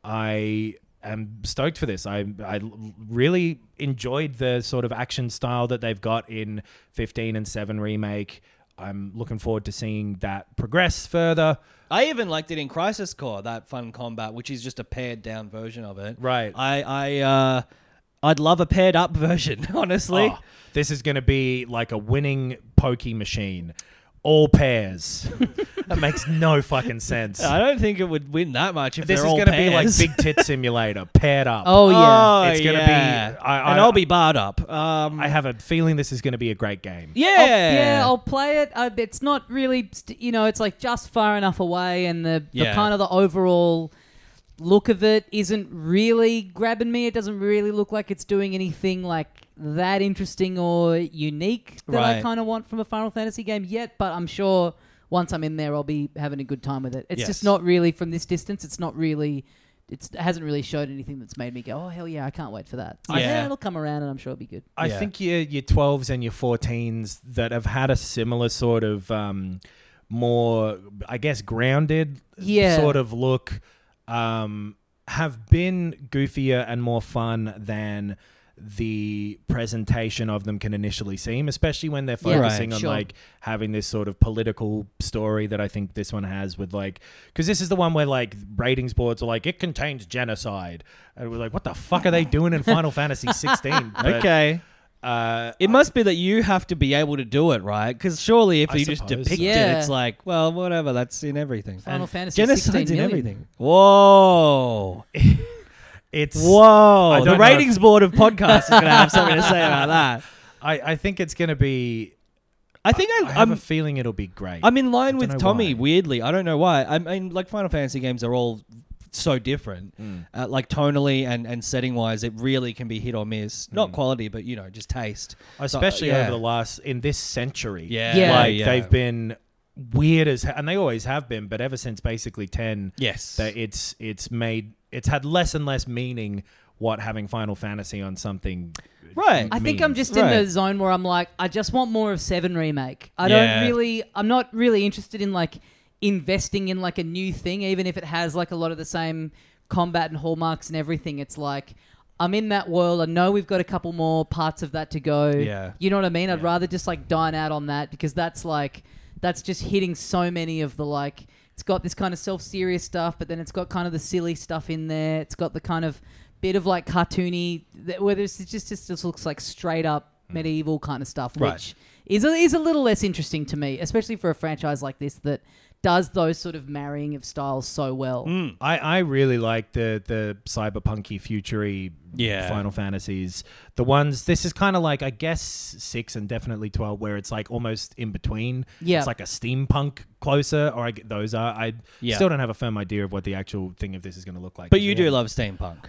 I am stoked for this. I I really enjoyed the sort of action style that they've got in fifteen and seven remake. I'm looking forward to seeing that progress further. I even liked it in Crisis Core, that fun combat, which is just a pared down version of it. Right. I, I, uh, I'd love a paired up version, honestly. Oh, this is going to be like a winning pokey machine. All pairs. That makes no fucking sense. I don't think it would win that much if This is they're all going to be like pairs. Big Tit Simulator, paired up. Oh yeah. Oh, It's gonna yeah. be- I- and I- I'll be barred up. Um, I have a feeling this is going to be a great game. yeah. I'll, yeah, I'll play it. Uh, it's not really, st- you know, it's like just far enough away, and the, the Yeah. kind of the overall look of it isn't really grabbing me. It doesn't really look like it's doing anything like that interesting or unique that I Right. kind of want from a Final Fantasy game yet. But I'm sure once I'm in there, I'll be having a good time with it. It's Yes. just not really from this distance. It's not really. It's, it hasn't really showed anything that's made me go, oh hell yeah, I can't wait for that. So, Yeah. yeah, it'll come around, and I'm sure it'll be good. I Yeah. think your your twelves and your fourteens that have had a similar sort of um, more, I guess, grounded Yeah. sort of look um, have been goofier and more fun than the presentation of them can initially seem, especially when they're Yeah, focusing right, on sure. like having this sort of political story that I think this one has with like, because this is the one where like ratings boards are like, it contains genocide, and we're like, what the fuck are they doing in Final Fantasy sixteen? But, Okay. uh, It must be that you have to be able to do it, right? Because surely if I you just suppose depict so. it, Yeah. it's like, well, whatever. That's in everything. Final And Fantasy genocide's sixteen in million. everything. Whoa. It's Whoa! I The don't know ratings if- board of podcasts is going to have something to say about that. I, I think it's going to be. I think I, I have I'm. a feeling it'll be great. I'm in I line don't with know Tommy. why. Weirdly, I don't know why. I mean, like Final Fantasy games are all so different, Mm. uh, like tonally and, and setting wise. It really can be hit or miss. Mm. Not quality, but you know, just taste. Especially So, yeah. over the last in this century. Yeah, Yeah. like yeah. they've been weird as, and they always have been. But ever since basically ten, Yes. that it's it's made it's had less and less meaning what having Final Fantasy on something. Right. I think I'm means. just in Right. the zone where I'm like, I just want more of Seven Remake. I Yeah. don't really, I'm not really interested in like investing in like a new thing, even if it has like a lot of the same combat and hallmarks and everything. It's like, I'm in that world. I know we've got a couple more parts of that to go. Yeah. You know what I mean? I'd rather just like dine out on that because that's like, that's just hitting so many of the like, it's got this kind of self-serious stuff, but then it's got kind of the silly stuff in there. It's got the kind of bit of like cartoony, th- where there's it just, just just looks like straight up medieval kind of stuff, Right. which is a, is a little less interesting to me, especially for a franchise like this that does those sort of marrying of styles so well. I, I really like the the cyberpunky futury Yeah. Final Fantasies. The ones this is kind of like I guess six and definitely twelve, where it's like almost in between. Yeah. It's like a steampunk closer, or I get those are. I Yeah. still don't have a firm idea of what the actual thing of this is going to look like. But 'cause you we do haven't- love steampunk.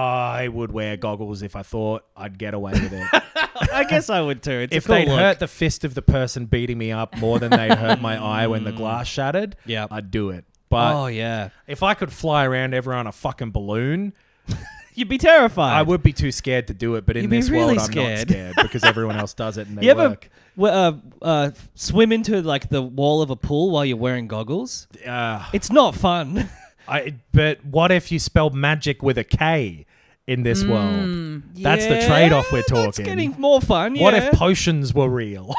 I would wear goggles if I thought I'd get away with it. I guess I would too. It's if a cool they'd look. hurt the fist of the person beating me up more than they hurt my eye when the glass shattered, Yep. I'd do it. But oh yeah, if I could fly around everyone on a fucking balloon, you'd be terrified. I would be too scared to do it. But in You'd be this really world, I'm scared. not scared because everyone else does it and they You ever work. w- uh, uh, swim into like the wall of a pool while you're wearing goggles? Uh, It's not fun. I, but what if you spell magic with a K in this world? That's the Yeah, trade-off we're That's talking. getting more fun. What yeah. if potions were real?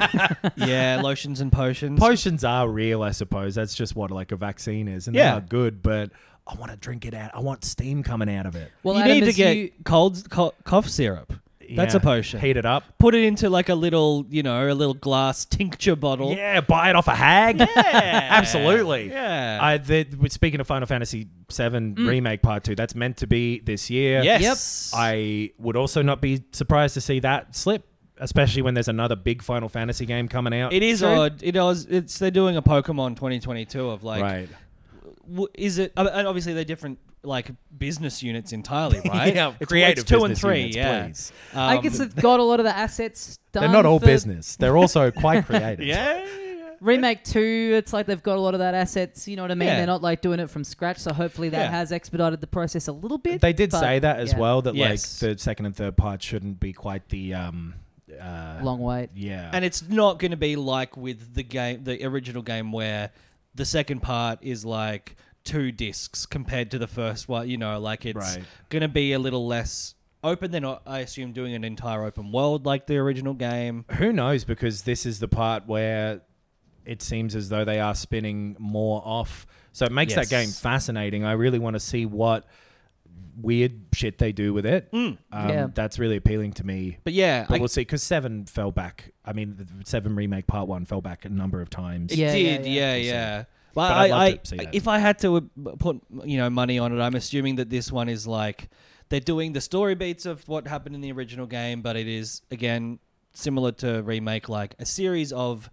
yeah, lotions and potions. Potions are real, I suppose. That's just what like a vaccine is, and Yeah. they are good. But I want to drink it out. I want steam coming out of it. Well, you Adam, need to as get you- cold co- cough syrup. That's Yeah. a potion. Heat it up. Put it into like a little, you know, a little glass tincture bottle. Yeah, buy it off a hag. Absolutely. Yeah. I, the, speaking of Final Fantasy seven Remake Part two, that's meant to be this year. Yes. I would also not be surprised to see that slip, especially when there's another big Final Fantasy game coming out. It is True. odd. It was. It's they're doing a Pokemon twenty twenty-two of like. right. W- is it? uh, And obviously they're different like business units entirely, right? Yeah, it's, creative it's two and business three. units, yeah. please. I Um, guess it's got a lot of the assets done. They're not all for business. They're also quite creative. yeah. Remake two, it's like they've got a lot of that assets, you know what I mean? Yeah. They're not like doing it from scratch, so hopefully that Yeah. has expedited the process a little bit. They did but, say that as yeah, well, that Yes. like the second and third parts shouldn't be quite the um uh Long wait. yeah. And it's not going to be like with the game, the original game, where the second part is like two discs compared to the first one. You know, like it's Right. going to be a little less open. They're not, I assume, doing an entire open world like the original game. Who knows? Because this is the part where it seems as though they are spinning more off. So it makes Yes. that game fascinating. I really want to see what weird shit they do with it. Um, Yeah. That's really appealing to me. But yeah, But I, we'll see. Because seven fell back. I mean, the seven remake part one fell back a number of times. it Yeah, yeah, did. yeah. Yeah, We'll see. yeah. But But, I'd I, love I, to see that. if I had to uh, put you know money on it, I'm assuming that this one is like they're doing the story beats of what happened in the original game, but it is again similar to remake, like a series of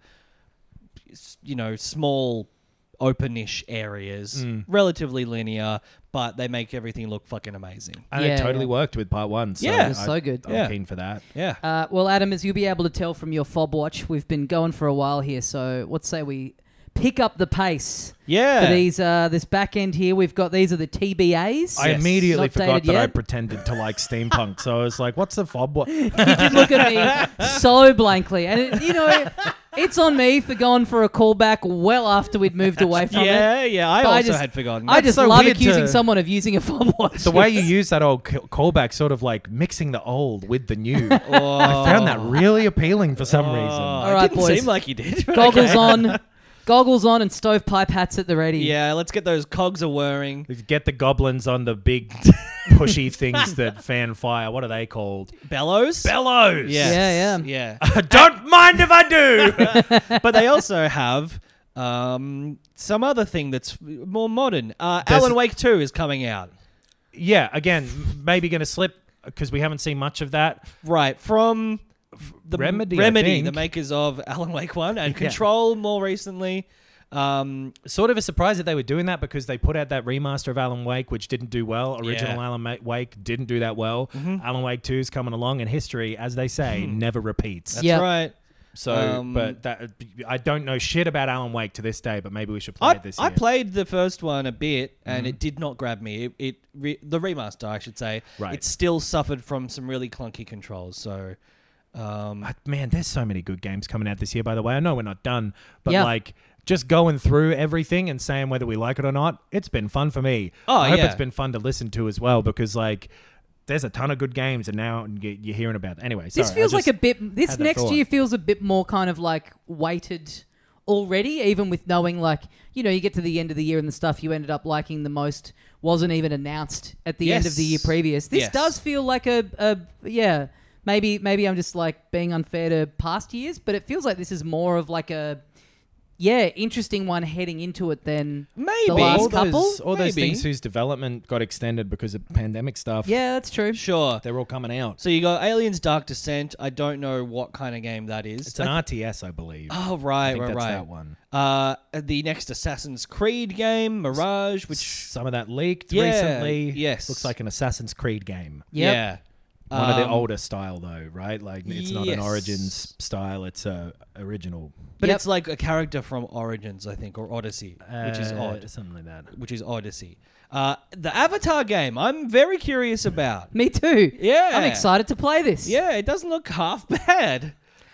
you know small openish areas, Mm. relatively linear, but they make everything look fucking amazing. And Yeah, it totally yeah. worked with part one. So Yeah. It was I- so good. I'm Yeah. keen for that. Yeah. Uh, well, Adam, as you'll be able to tell from your fob watch, we've been going for a while here, so let's say we pick up the pace Yeah. for these. Uh, this back end here, we've got these are the T B As. I immediately Not forgot dated that I yet. pretended to like steampunk. So I was like, what's the fob? What? You did look at me so blankly, and it, you know, it's on me for going for a callback well after we'd moved away from it. Yeah, yeah. I But I also just- had forgotten. I That's just so love weird accusing to- someone of using a fob watch. The way you use that old ca- callback, sort of like mixing the old with the new. Oh. I found that really appealing for some Oh, reason. All right, it didn't boys. seem like you did. but goggles okay. on, goggles on, and stovepipe hats at the ready. Yeah, let's get those cogs a whirring. Get the goblins on the big pushy things that fan fire. What are they called? Bellows? Bellows. Yes. Yeah, yeah. Yeah. Don't mind if I do. But they also have um, some other thing that's more modern. Uh, There's- Alan Wake two is coming out. yeah, again, m- maybe going to slip because we haven't seen much of that. Right, from the Remedy, I Remedy, the think. makers of Alan Wake one and Control more recently. Um, Sort of a surprise that they were doing that because they put out that remaster of Alan Wake, which didn't do well. Original Yeah. Alan Ma- Wake didn't do that well. Alan Wake two is coming along, and history, as they say, never repeats. that's Yep. right. So, Um, but that I don't know shit about Alan Wake to this day, but maybe we should play I, it this year. I played the first one a bit, and it did not grab me. It, it re, the remaster, I should say, Right. it still suffered from some really clunky controls. So, um, Uh, Man, there's so many good games coming out this year, by the way. I know we're not done, but Yeah. like just going through everything and saying whether we like it or not, it's been fun for me. Oh, I hope yeah. it's been fun to listen to as well because like there's a ton of good games and now you- you're hearing about them. Anyway, This sorry, I feels like just a bit. This had that next thought. year feels a bit more kind of like weighted already, even with knowing like you know you get to the end of the year and the stuff you ended up liking the most wasn't even announced at the end of the year Yes. previous. This Yes. does feel like a, a yeah. Maybe maybe I'm just like being unfair to past years, but it feels like this is more of like a yeah interesting one heading into it than Maybe. the last all couple. those, all those Maybe. things whose development got extended because of pandemic stuff. Yeah, that's true. sure. They're all coming out. So you got Aliens Dark Descent. I don't know what kind of game that is. It's an I- R T S, I believe. Oh, I right, think right, that's right. that one. Uh, the next Assassin's Creed game, Mirage, which Some of that leaked Yeah, recently. yes. Looks like an Assassin's Creed game. Yep. yeah, One of the Um, older style though, right? Like it's not yes. an Origins style; it's a original, but Yep. it's like a character from Origins, I think, or Odyssey, which is Uh, odd. something like that. Which is Odyssey. Uh, the Avatar game, I'm very curious about. Me too. Yeah. I'm excited to play this. Yeah, it doesn't look half bad.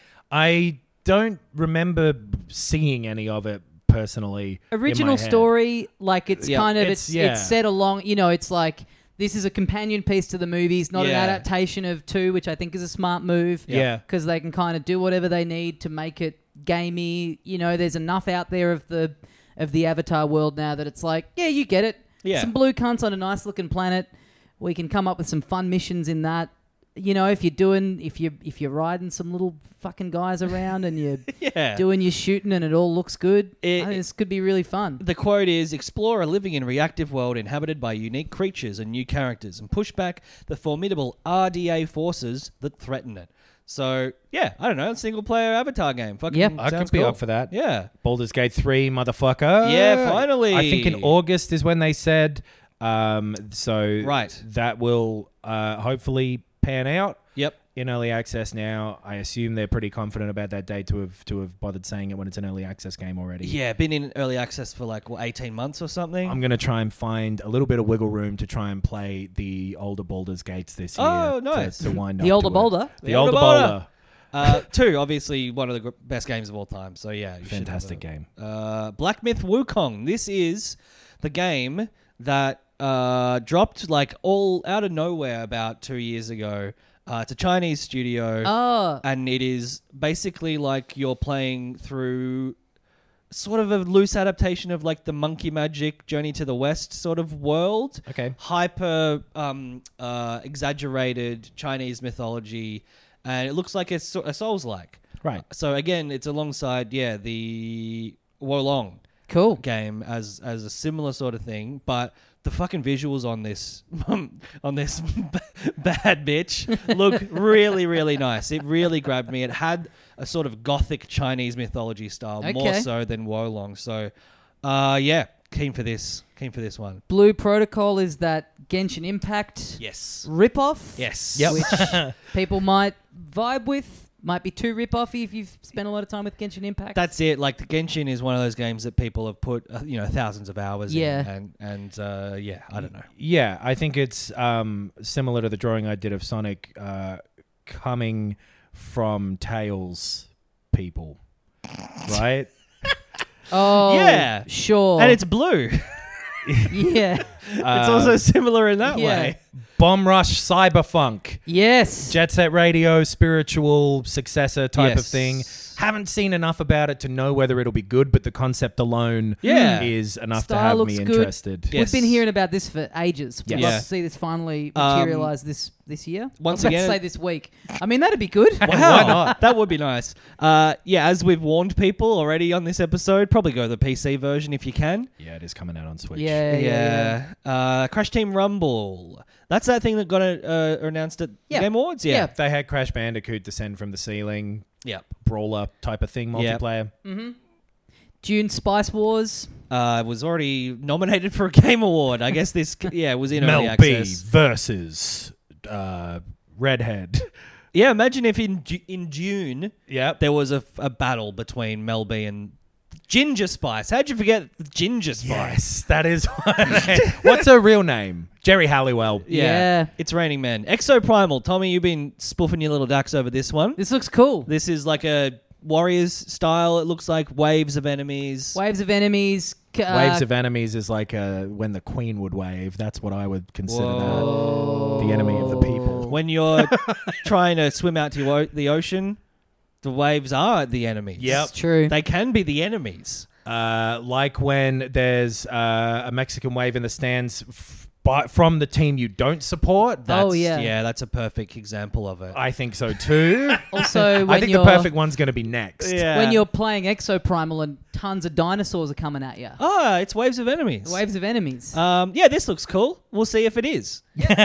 I don't remember seeing any of it personally. in my Original head. story, like it's Yeah. kind of It's- it's yeah. it's set along. You know, it's like this is a companion piece to the movies, not an Yeah. adaptation of two, which I think is a smart move. Yeah. because they can kind of do whatever they need to make it gamey. You know, there's enough out there of the of the Avatar world now that it's like, yeah, you get it. Yeah. Some blue cunts on a nice looking planet. We can come up with some fun missions in that. You know, if you're doing, if you if you're riding some little fucking guys around and you're Yeah. doing your shooting and it all looks good, It- I think this could be really fun. The quote is, explore a living and reactive world inhabited by unique creatures and new characters and push back the formidable R D A forces that threaten it. So, yeah, I don't know, a single-player Avatar game. Fucking Yep. I sounds could be cool. up for that. Yeah. Baldur's Gate three, motherfucker. Yeah, finally. I think in August is when they said. Um, so Right. that will uh, hopefully pan out. Yep. In early access now, I assume they're pretty confident about that date to have to have bothered saying it when it's an early access game already. Yeah, been in early access for like, what, eighteen months or something? I'm gonna try and find a little bit of wiggle room to try and play the older Baldur's Gates this year. Oh, to- nice. To, wind The up older to it. Boulder? The, The older older Boulder. Uh, two, obviously one of the gr- best games of all time. So yeah, you should have Fantastic a- game. Uh, Black Myth Wukong. This is the game that uh, dropped like all out of nowhere about two years ago. Uh, it's a Chinese studio, Oh, and it is basically like you're playing through sort of a loose adaptation of like the Monkey Magic Journey to the West sort of world. Okay. Hyper um, uh, exaggerated Chinese mythology, and it looks like a, so- a Souls-like. Right. So again, it's alongside yeah the Wolong cool. game as as a similar sort of thing, but the fucking visuals on this on this bad bitch look really really nice. It really grabbed me. It had a sort of gothic Chinese mythology style more Okay. so than Wolong. So, uh, yeah, keen for this. Keen for this one. Blue Protocol is that Genshin Impact Yes. ripoff. Yes. Which people might vibe with. Might be too rip-offy if you've spent a lot of time with Genshin Impact. That's it. Like the Genshin is one of those games that people have put, uh, you know, thousands of hours Yeah. in, and and uh, yeah, I don't know. Yeah, I think it's um, similar to the drawing I did of Sonic uh, coming from Tails people, right? oh, Yeah. sure. And it's blue. yeah, It's Uh, also similar in that yeah. way. Bomb Rush Cyberfunk. yes. Jet Set Radio, spiritual successor type of Yes. thing. haven't seen enough about it to know whether it'll be good, but the concept alone Yeah. is enough Style to have looks me good. interested. Yes. We've been hearing about this for ages. We'd Yes. love Yeah. to see this finally Um, materialize this this year. once I was about again- to say this week. I mean, that'd be good. Wow, Why not? That would be nice. Uh, yeah, as we've warned people already on this episode, probably go the P C version if you can. Yeah, it is coming out on Switch. Yeah, yeah, yeah. Uh, Crash Team Rumble. That's that thing that got uh, announced at Yeah. Game Awards. Yeah. Yeah. They had Crash Bandicoot descend from the ceiling, Yep. brawler type of thing, Yep. multiplayer. June Spice Wars. Uh, was already nominated for a Game Award. I guess this, yeah, was in early Mel B access. versus uh, Redhead. Yeah, imagine if in Ju- in June Yep. there was a, a battle between Mel B and Ginger Spice. How'd you forget Ginger Spice? Yes, that is what's her real name? Jerry Halliwell. Yeah. It's Raining Men. Exoprimal. Tommy, you've been spoofing your little ducks over this one. This looks cool. This is like a Warriors style. It looks like waves of enemies. Waves of enemies. c- Uh, Waves of enemies is like uh, when the Queen would wave. That's what I would consider that. The enemy of the people. When you're trying to swim out to your o- the ocean, the waves are the enemies. Yep. It's true. They can be the enemies. Uh, like when there's uh, a Mexican wave in the stands f- by, from the team you don't support. Oh, That's, yeah. Yeah, that's a perfect example of it. I think so too. Also, when I think the you're perfect one's going to be next. yeah. when you're playing Exoprimal and tons of dinosaurs are coming at you. Ah, it's waves of enemies. Waves of enemies. Um, yeah, this looks cool. We'll see if it is.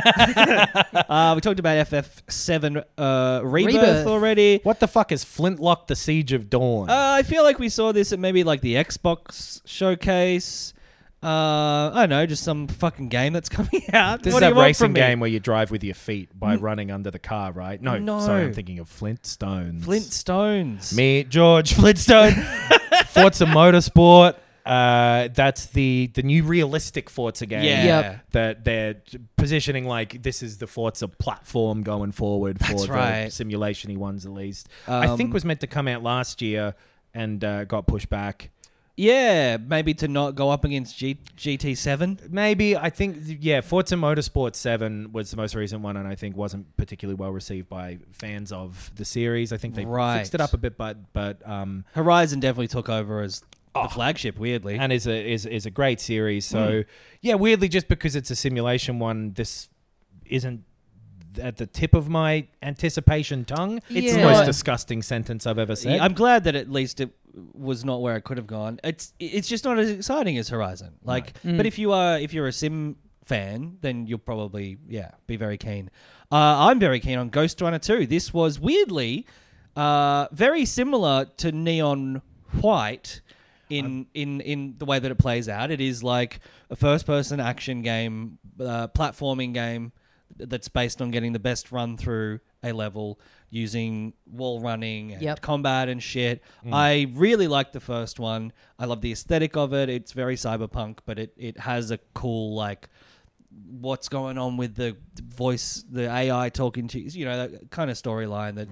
uh, we talked about F F seven uh, Rebirth, Rebirth. already. What the fuck is Flintlock: The Siege of Dawn? Uh, I feel like we saw this at maybe like the Xbox showcase. Uh, I don't know, just some fucking game that's coming out. this What is do you that want racing from me? game where you drive with your feet by running under the car, right? No, No. sorry, I'm thinking of Flintstones. Flintstones. Me, George Flintstone, Forza Motorsport. Uh, that's the the new realistic Forza game. Yeah. Yep. That they're positioning like this is the Forza platform going forward for That's the right. simulation-y ones at least. I Um, think was meant to come out last year and uh, got pushed back. Yeah, maybe to not go up against G- GT7. Maybe I think yeah, Forza Motorsport seven was the most recent one, and I think wasn't particularly well received by fans of the series. I think they Right. fixed it up a bit, but but um, Horizon definitely took over as the flagship, weirdly. and is a is is a great series. So yeah, weirdly, just because it's a simulation one, this isn't at the tip of my anticipation tongue. It's the Yeah. most disgusting sentence I've ever said. Yeah, I'm glad that at least it was not where it could have gone. It's it's just not as exciting as Horizon. Like, but if you are if you're a sim fan, then you'll probably yeah be very keen. Uh, I'm very keen on Ghost Runner two. This was weirdly uh, very similar to Neon White in in in the way that it plays out. It is like a first person action game, uh, platforming game that's based on getting the best run through a level using wall running and Yep. combat and shit. I really like the first one. I love the aesthetic of it. It's very cyberpunk, but it, it has a cool, like, what's going on with the voice, the A I talking to you, you know, that kind of storyline that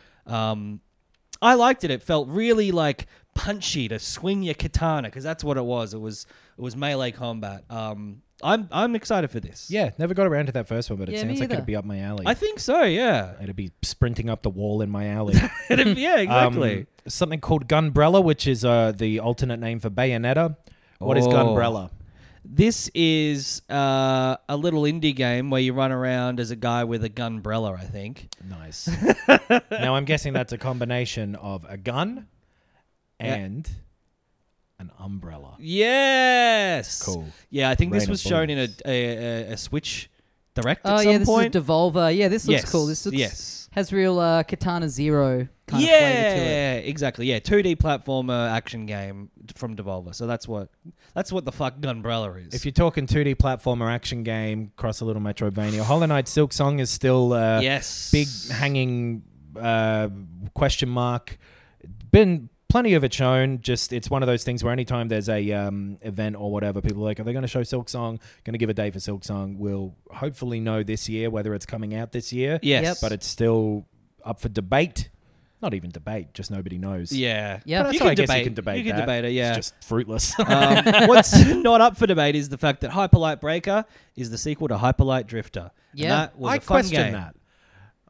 um I liked it. It felt really like punchy to swing your katana because that's what it was. It was it was melee combat. Um I'm I'm excited for this. yeah, never got around to that first one, but it Yeah, me sounds like either. it'd be up my alley. I think so, yeah. It'd be sprinting up the wall in my alley. yeah, exactly. Um, something called Gunbrella, which is uh, the alternate name for Bayonetta. What is Oh. Gunbrella? This is uh, a little indie game where you run around as a guy with a gunbrella, I think. Nice. Now I'm guessing that's a combination of a gun Yeah. and an umbrella. Yes. Cool. Yeah, I think this Rain was of shown in a, bullets. a, a, a Switch Direct oh, at some yeah, this point. is a Devolver. Yeah, this looks Yes, cool. This looks, yes. has real uh, Katana Zero kind of flavor to it. Yeah, exactly. Yeah, two D platformer action game from Devolver. So that's what that's what the fuck Gunbrella is. If you're talking two D platformer action game, cross a little Metroidvania, Hollow Knight Silk Song is still uh, yes, big hanging uh, question mark. Been plenty of it shown. Just it's one of those things where anytime there's a um, event or whatever, people are like, are they going to show Silk Song? Going to give a day for Silk Song? We'll hopefully know this year whether it's coming out this year. Yes, Yep. But it's still up for debate. Not even debate, just nobody knows. yeah, Yeah. But You so can I guess debate. you can debate You can that. debate it. Yeah. It's just fruitless. um, what's not up for debate is the fact that Hyperlight Breaker is the sequel to Hyperlight Drifter. And Yeah. that was I a fun question game. that.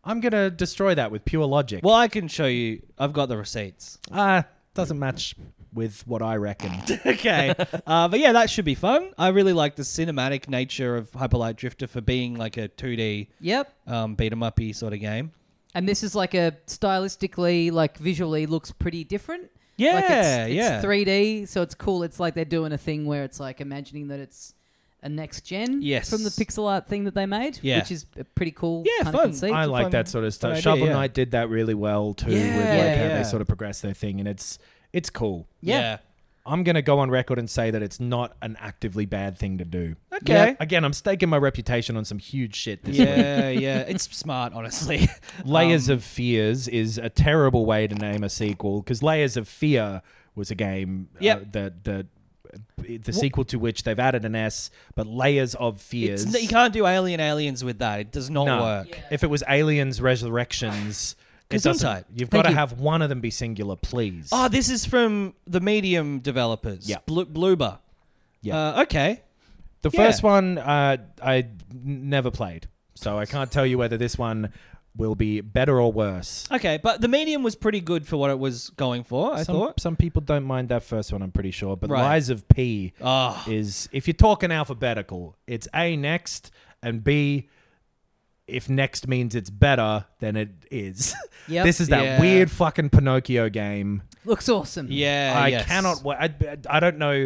I'm going to destroy that with pure logic. Well, I can show you. I've got the receipts. Ah, doesn't match with what I reckon. Okay. uh, but yeah, that should be fun. I really like the cinematic nature of Hyper Light Drifter for being like a two D Yep. um, beat 'em up-y sort of game. And this is like a stylistically, like visually looks pretty different. Yeah, like it's, it's yeah. three D, so it's cool. It's like they're doing a thing where it's like imagining that it's a next gen Yes. from the pixel art thing that they made, Yeah. which is a pretty cool Yeah, kind fun. of conceit. I like fun- that sort of stuff. fun idea, Shovel yeah. Knight did that really well too, with Yeah, like how yeah. they sort of progress their thing, and it's it's cool. Yeah. I'm going to go on record and say that it's not an actively bad thing to do. Okay. Yeah, again, I'm staking my reputation on some huge shit this week. Yeah, yeah. It's smart, honestly. Layers Um, of Fears is a terrible way to name a sequel because Layers of Fear was a game Yep. uh, that the the sequel to which they've added an S, but Layers of Fears. It's, you can't do Alien Aliens with that. It does not no. work. If it was Aliens Resurrections, it doesn't. Gesundheit. You've Thank got to you. have one of them be singular, please. Oh, this is from the Medium developers. Yeah. Blu- Bloober. Yeah. Uh, okay. The Yeah. first one uh, I n- never played, so I can't tell you whether this one will be better or worse. Okay, but the Medium was pretty good for what it was going for, I some, thought. some people don't mind that first one, I'm pretty sure. But Right. Lies of P Oh. is, if you're talking alphabetical, it's A next, and B, if next means it's better, then it is. Yep. This is that Yeah. weird fucking Pinocchio game. Looks awesome. Yeah, I yes. cannot. wa- I, I don't know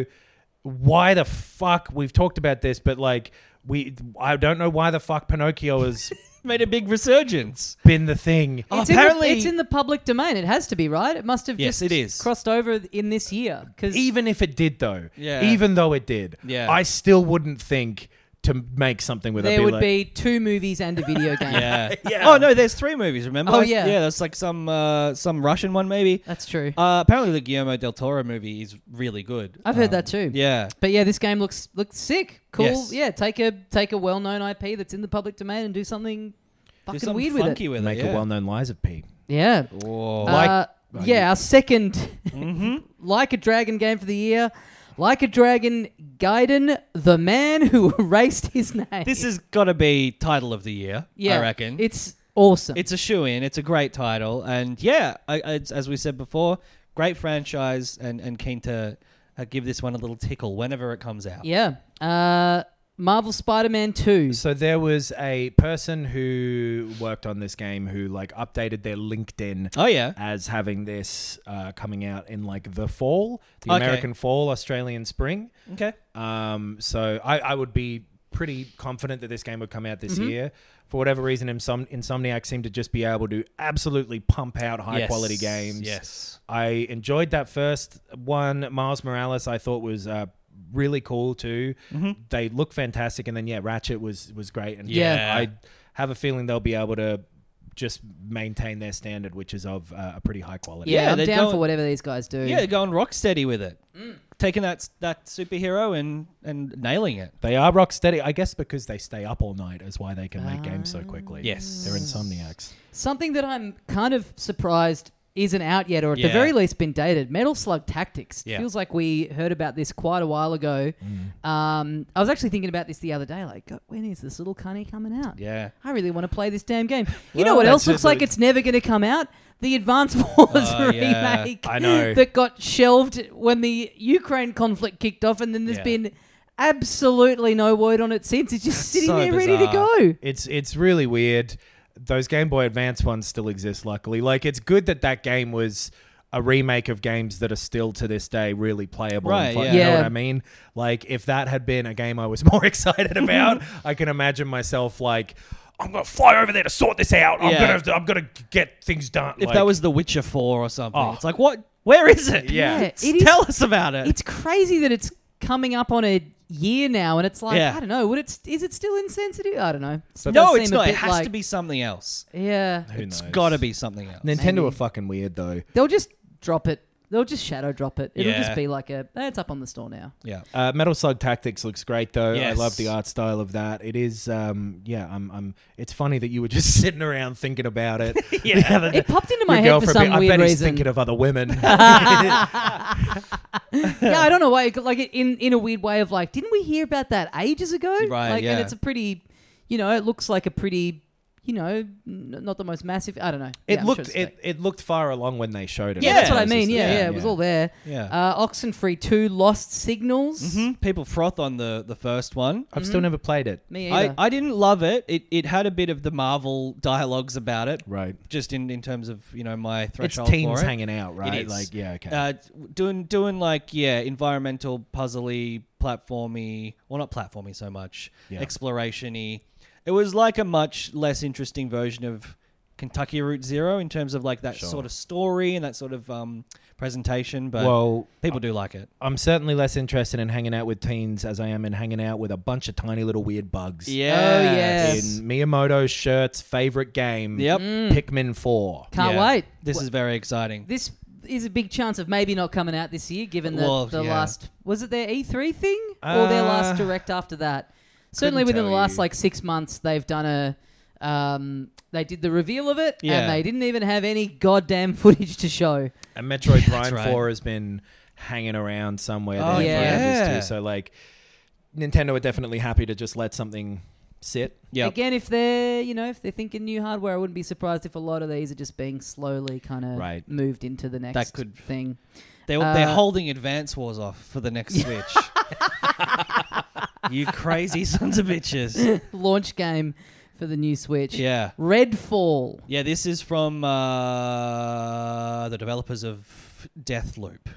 why the fuck we've talked about this, but like we, I don't know why the fuck Pinocchio has Made a big resurgence. been the thing. Oh, It's, apparently- in the, it's in the public domain. It has to be, right? It must have Yes, just it is. crossed over in this year. Because Even if it did, though, Yeah. even though it did, Yeah. I still wouldn't think to make something with it. there would like, be two movies and a video game. Yeah. Yeah. Oh no, there's three movies. Remember? Oh, yeah. Yeah, there's like some uh, some Russian one maybe. That's true. Uh, apparently, the Guillermo del Toro movie is really good. I've heard that too. Yeah. But yeah, this game looks looks sick. Cool. Yes. Yeah, take a take a well known I P that's in the public domain and do something Do fucking something weird with funky it. with make it. a yeah. well-known Lies of P. Yeah. Whoa. Like- Uh, oh, yeah, our second Mm-hmm. Like a Dragon game for the year. Like a Dragon, Gaiden, the man who erased his name. This has got to be title of the year. yeah, I reckon. It's awesome. It's a shoe-in. It's a great title, and yeah, I, I, it's, as we said before, great franchise, and and keen to uh, give this one a little tickle whenever it comes out. yeah. Uh, Marvel Spider-Man two. So there was a person who worked on this game who like updated their LinkedIn Oh yeah. as having this uh, coming out in like the fall, the Okay. American fall, Australian spring. Okay. Um, so I, I would be pretty confident that this game would come out this Mm-hmm. year. For whatever reason, Insom- Insomniac seem to just be able to absolutely pump out high Yes. quality games. Yes. I enjoyed that first one. Miles Morales, I thought was uh, really cool too. Mm-hmm. They look fantastic, and then yeah, Ratchet was was great. And Yeah. I have a feeling they'll be able to just maintain their standard, which is of uh, a pretty high quality. Yeah, Yeah, I'm they're down going- for whatever these guys do. Yeah, they're going rock steady with it. Mm. Taking that that superhero and and nailing it. They are rock steady, I guess, because they stay up all night is why they can make games Ah. so quickly. Yes. They're insomniacs. Something that I'm kind of surprised isn't out yet, or at the Yeah. very least been dated. Metal Slug Tactics. Yeah. Feels like we heard about this quite a while ago. Um, I was actually thinking about this the other day. Like, God, when is this little cunny coming out? Yeah. I really want to play this damn game. You Well, know what that's else looks just like a- it's never going to come out? The Advance Wars Oh, yeah. remake. I know. That got shelved when the Ukraine conflict kicked off, and then there's Yeah. been absolutely no word on it since. It's just sitting so there ready to bizarre. go. It's it's really weird. Those Game Boy Advance ones still exist, luckily. Like, it's good that that game was a remake of games that are still to this day really playable. and Right, fun. yeah. You know Yeah. what I mean? Like, if that had been a game I was more excited about, I can imagine myself like, I'm gonna fly over there to sort this out. I'm Yeah. gonna I'm gonna get things done. If Like, that was The Witcher four or something, Oh. it's like, what? Where is it? Yeah. Yeah, S- it is- Tell us about it. It's crazy that it's coming up on a year now, and it's like, Yeah. I don't know, would it? Is it still insensitive? I don't know. It does no, seem it's a not. It bit has like- to be something else. Yeah, Who It's knows? got to be something else. Nintendo Maybe. are fucking weird though. they'll just drop it. They'll just shadow drop it. It'll Yeah. just be like a. Eh, it's up on the store now. Yeah. Uh, Metal Slug Tactics looks great though. Yes. I love the art style of that. It is, um, yeah. I'm, I'm. It's funny that you were just sitting around thinking about it. yeah, It popped into my Your head for girlfriend some be- I weird bet he's reason. thinking of other women. Yeah, I don't know why. Like in in a weird way of like, didn't we hear about that ages ago? Right, Like, yeah. and it's a pretty, you know, it looks like a pretty, you know, n- not the most massive. I don't know. It Yeah, I'm sure looked it's it, it looked far along when they showed it. Yeah, Yeah, that's what I It's mean. just- Yeah, yeah, it was all there. Yeah. Uh, Oxenfree two Lost Signals. Hmm? People froth on the, the first one. I've still never played it. Me I, either. I didn't love it. It it had a bit of the Marvel dialogues about it. Right. Just in, in terms of, you know, my It's throreshold teens for it. hanging out, right? It is. Like, yeah, okay. Uh, doing doing like yeah, environmental puzzly, platformy. Well, not platformy so much. Yeah. Exploration-y. It was like a much less interesting version of Kentucky Route Zero in terms of like that Sure. sort of story and that sort of um, presentation. But well, people do like it. I'm certainly less interested in hanging out with teens as I am in hanging out with a bunch of tiny little weird bugs. yes. In Miyamoto's shirt's favorite game, Yep. Pikmin four. Can't Yeah. wait. This is very exciting. This is a big chance of maybe not coming out this year, given the, Well, the yeah. last was it their E three thing or their Uh, last direct after that. Certainly couldn't within the tell last you. like six months, they've done a. Um, they did the reveal of it, Yeah. and they didn't even have any goddamn footage to show. And Metroid Prime right. four has been hanging around somewhere Oh, there yeah. for ages yeah. too. So like, Nintendo are definitely happy to just let something sit. Yep. Again, if they're you know if they're thinking new hardware, I wouldn't be surprised if a lot of these are just being slowly kind of Right. moved into the next That could- thing. They're, they're Uh, holding Advance Wars off for the next Switch. You crazy sons of bitches. Launch game for the new Switch. Yeah. Redfall. Yeah, this is from uh, the developers of Deathloop.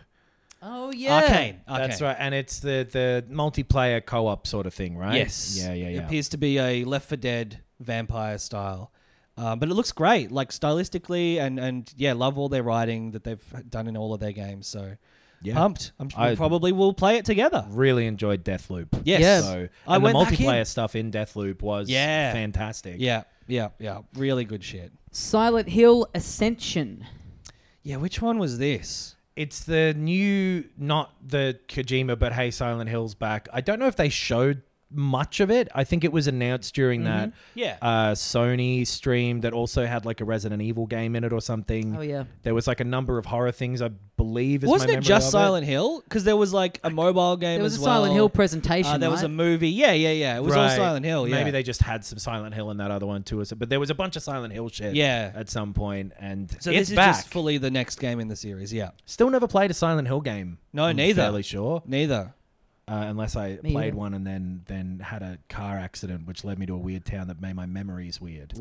Oh yeah. Arcane. That's Arcane. right, and it's the the multiplayer co-op sort of thing, right? Yes. Yeah, yeah, It yeah. appears to be a Left four Dead vampire style. Um, but it looks great, like stylistically, and, and yeah, love all their writing that they've done in all of their games. So Yeah. pumped. I'm I- we probably will play it together. Really enjoyed Deathloop. Yes. Yeah. So I and the went back in. multiplayer stuff in Deathloop was Yeah. fantastic. Yeah, yeah, yeah. Really good shit. Silent Hill Ascension. Yeah, which one was this? It's the new, not the Kojima, but hey, Silent Hill's back. I don't know if they showed much of it. I think it was announced during that Yeah. uh, Sony stream that also had like a Resident Evil game in it or something. Oh yeah. There was like a number of horror things, I believe. Is my Wasn't it memory just of Silent Hill? Because there was like a mobile game There was as a well. Silent Hill presentation. Uh, there was a right? movie. Yeah, yeah, yeah. It was all Right. Silent Hill. Yeah. Maybe they just had some Silent Hill in that other one too. But there was a bunch of Silent Hill shit Yeah. at some point, and So it's this is back. just fully the next game in the series. Yeah. Still never played a Silent Hill game. No, I'm neither. Fairly sure. Neither. Uh, unless I Me played either. one and then then had a car accident, which led me to a weird town that made my memories weird,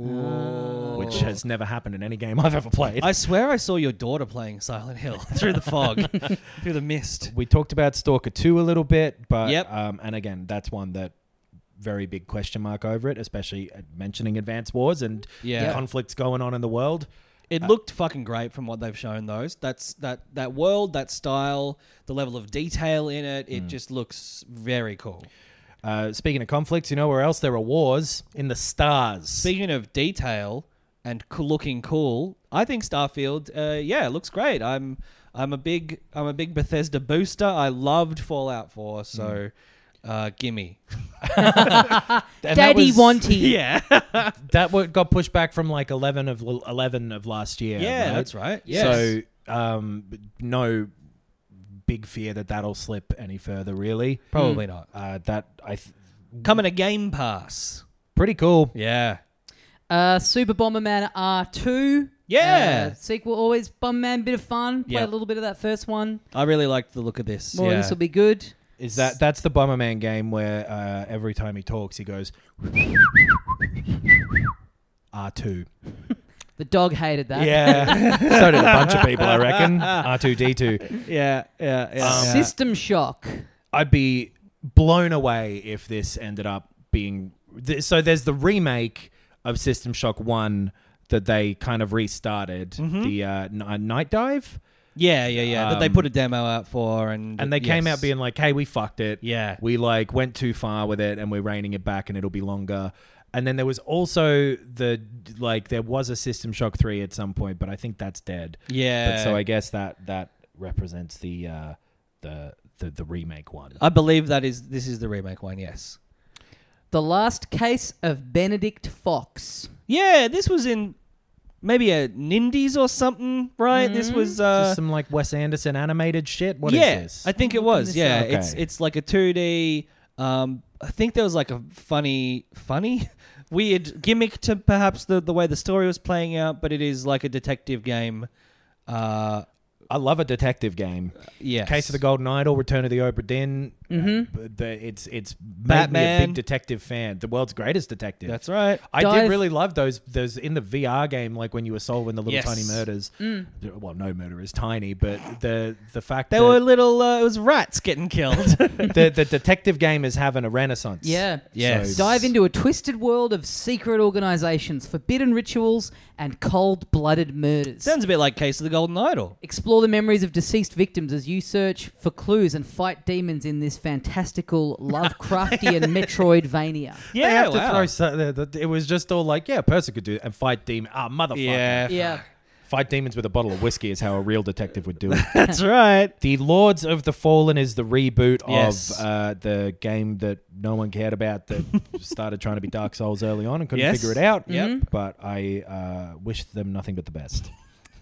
which has never happened in any game I've ever played. I swear I saw your daughter playing Silent Hill through the fog, through the mist. we talked about Stalker two a little bit, but Yep. um, and again, that's one that very big question mark over it, especially at mentioning Advance Wars and Yeah. the conflicts going on in the world. It looked fucking great from what they've shown. Those that's that that world, that style, the level of detail in it. It just looks very cool. Uh, speaking of conflicts, you know where else there are wars? In the stars. Speaking of detail and co- looking cool, I think Starfield, uh, yeah, it looks great. I'm I'm a big I'm a big Bethesda booster. I loved Fallout four, so uh, gimme. And that Daddy was- Wanty. Yeah, That what got pushed back from like eleven of eleven of last year. yeah, right? that's right. Yes. So um, no big fear that that'll slip any further. Really, probably not. uh, that I th- Coming to Game Pass. pretty cool. Yeah. Uh, Super Bomberman R two. Yeah. Uh, sequel always Bomberman, bit of fun. Play Yep. a little bit of that first one. I really liked the look of this. More yeah. of this will be good. Is that that's the Bomberman game where uh, every time he talks, he goes R two. The dog hated that. Yeah, so did a bunch of people, I reckon. R two D two. yeah, yeah, yeah. Um, yeah. System Shock. I'd be blown away if this ended up being. Th- so there's the remake of System Shock one that they kind of restarted, the uh, N- uh, Night Dive, Yeah, yeah, yeah. that they Um, put a demo out for, and and they came yes. out being like, "Hey, we fucked it. Yeah. we like went too far with it, and we're reining it back, and it'll be longer." And then there was also the like there was a System Shock three at some point, but I think that's dead. Yeah. But so I guess that that represents the uh, the, the the remake one. I believe that is this is the remake one. Yes. The Last Case of Benedict Fox. Yeah, this was in maybe a Nindies or something, right? This was uh, Just some like Wes Anderson animated shit. What is yeah, this? I think it was. this Yeah, up. it's Okay. it's like a two D um, I think there was like a funny, funny, weird gimmick to perhaps the the way the story was playing out, but it is like a detective game. Uh, I love a detective game. yes. Case of the Golden Idol, Return of the Obra Dinn. Mm-hmm. Uh, the, it's it's made Batman. me a big detective fan. The world's greatest detective. That's right. I Dive- did really love those those in the V R game, like when you were solving the little Yes. tiny murders. Mm. Well, no murder is tiny, but the the fact They that were little. Uh, it was rats getting killed. the the detective game is having a renaissance. Yeah. Yes. So- Dive into a twisted world of secret organizations, forbidden rituals, and cold-blooded murders. Sounds a bit like Case of the Golden Idol. Explore the memories of deceased victims as you search for clues and fight demons in this fantastical Lovecraftian Metroidvania. They Yeah, have to wow. throw so, the, the, it was just all like, yeah, a person could do it and fight demon. Ah, motherfucker. Yeah. Yeah. Fight demons with a bottle of whiskey is how a real detective would do it. That's right. The Lords of the Fallen is the reboot Yes. of uh, the game that no one cared about that started trying to be Dark Souls early on and couldn't Yes. figure it out. Yep. But I uh, wish them nothing but the best.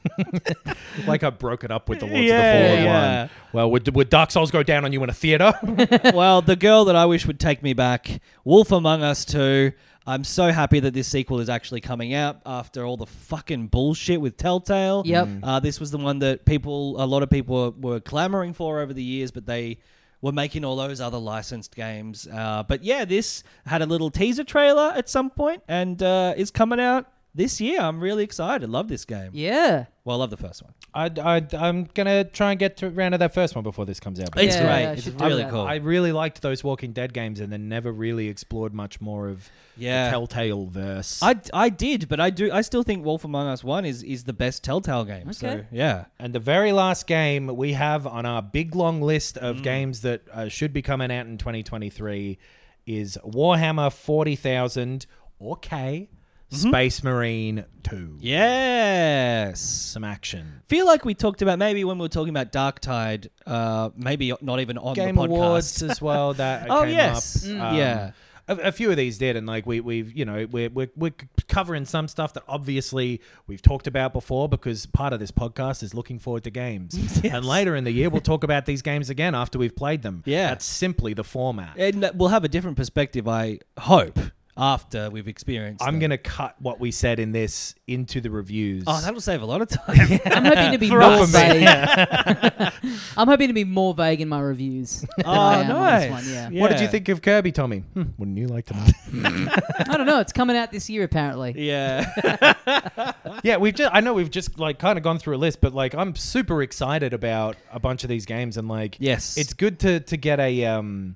Like I broke it up with the Lords Yeah, of the Fallen yeah. one. Well, would, would Dark Souls go down on you in a theater? Well, the girl that I wish would take me back, Wolf Among Us two. I'm so happy that this sequel is actually coming out after all the fucking bullshit with Telltale. Yep. Uh, this was the one that people, a lot of people were, were clamoring for over the years, but they were making all those other licensed games. Uh, but yeah, this had a little teaser trailer at some point and uh, is coming out this year. I'm really excited. Love this game. Yeah. Well, I love the first one. I, I, I'm going to try and get to around to that first one before this comes out. It's Yeah, great. I It's should do really that. cool. I really liked those Walking Dead games and then never really explored much more of Yeah. the Telltale verse. I, I did, but I do. I still think Wolf Among Us one is, is the best Telltale game. So Okay. yeah, And the very last game we have on our big long list Mm. of games that uh, should be coming out in twenty twenty-three is Warhammer forty thousand, or K, Mm-hmm. Space Marine two. yes. Some action. Feel like we talked about maybe when we were talking about Dark Tide, uh, maybe not even on Game the podcast. Awards as well. That Oh, came yes. up. Mm. Yeah. A, a few of these did, and like we, we've, you know, we're, we're we're covering some stuff that obviously we've talked about before because part of this podcast is looking forward to games. And later in the year, we'll talk about these games again after we've played them. Yeah. That's simply the format. And that- we'll have a different perspective, I hope, after we've experienced. I'm them. going to cut what we said in this into the reviews. Oh, that'll save a lot of time. I'm hoping to be For more us. vague. I'm hoping to be more vague in my reviews. than Oh, I am on nice. this one, yeah. What did you Yeah. think of Kirby, Tommy? Hmm, wouldn't you like to know? I don't know. It's coming out this year, apparently. Yeah. Yeah, we've just I know we've just like kind of gone through a list, but like I'm super excited about a bunch of these games and like Yes. it's good to to get a um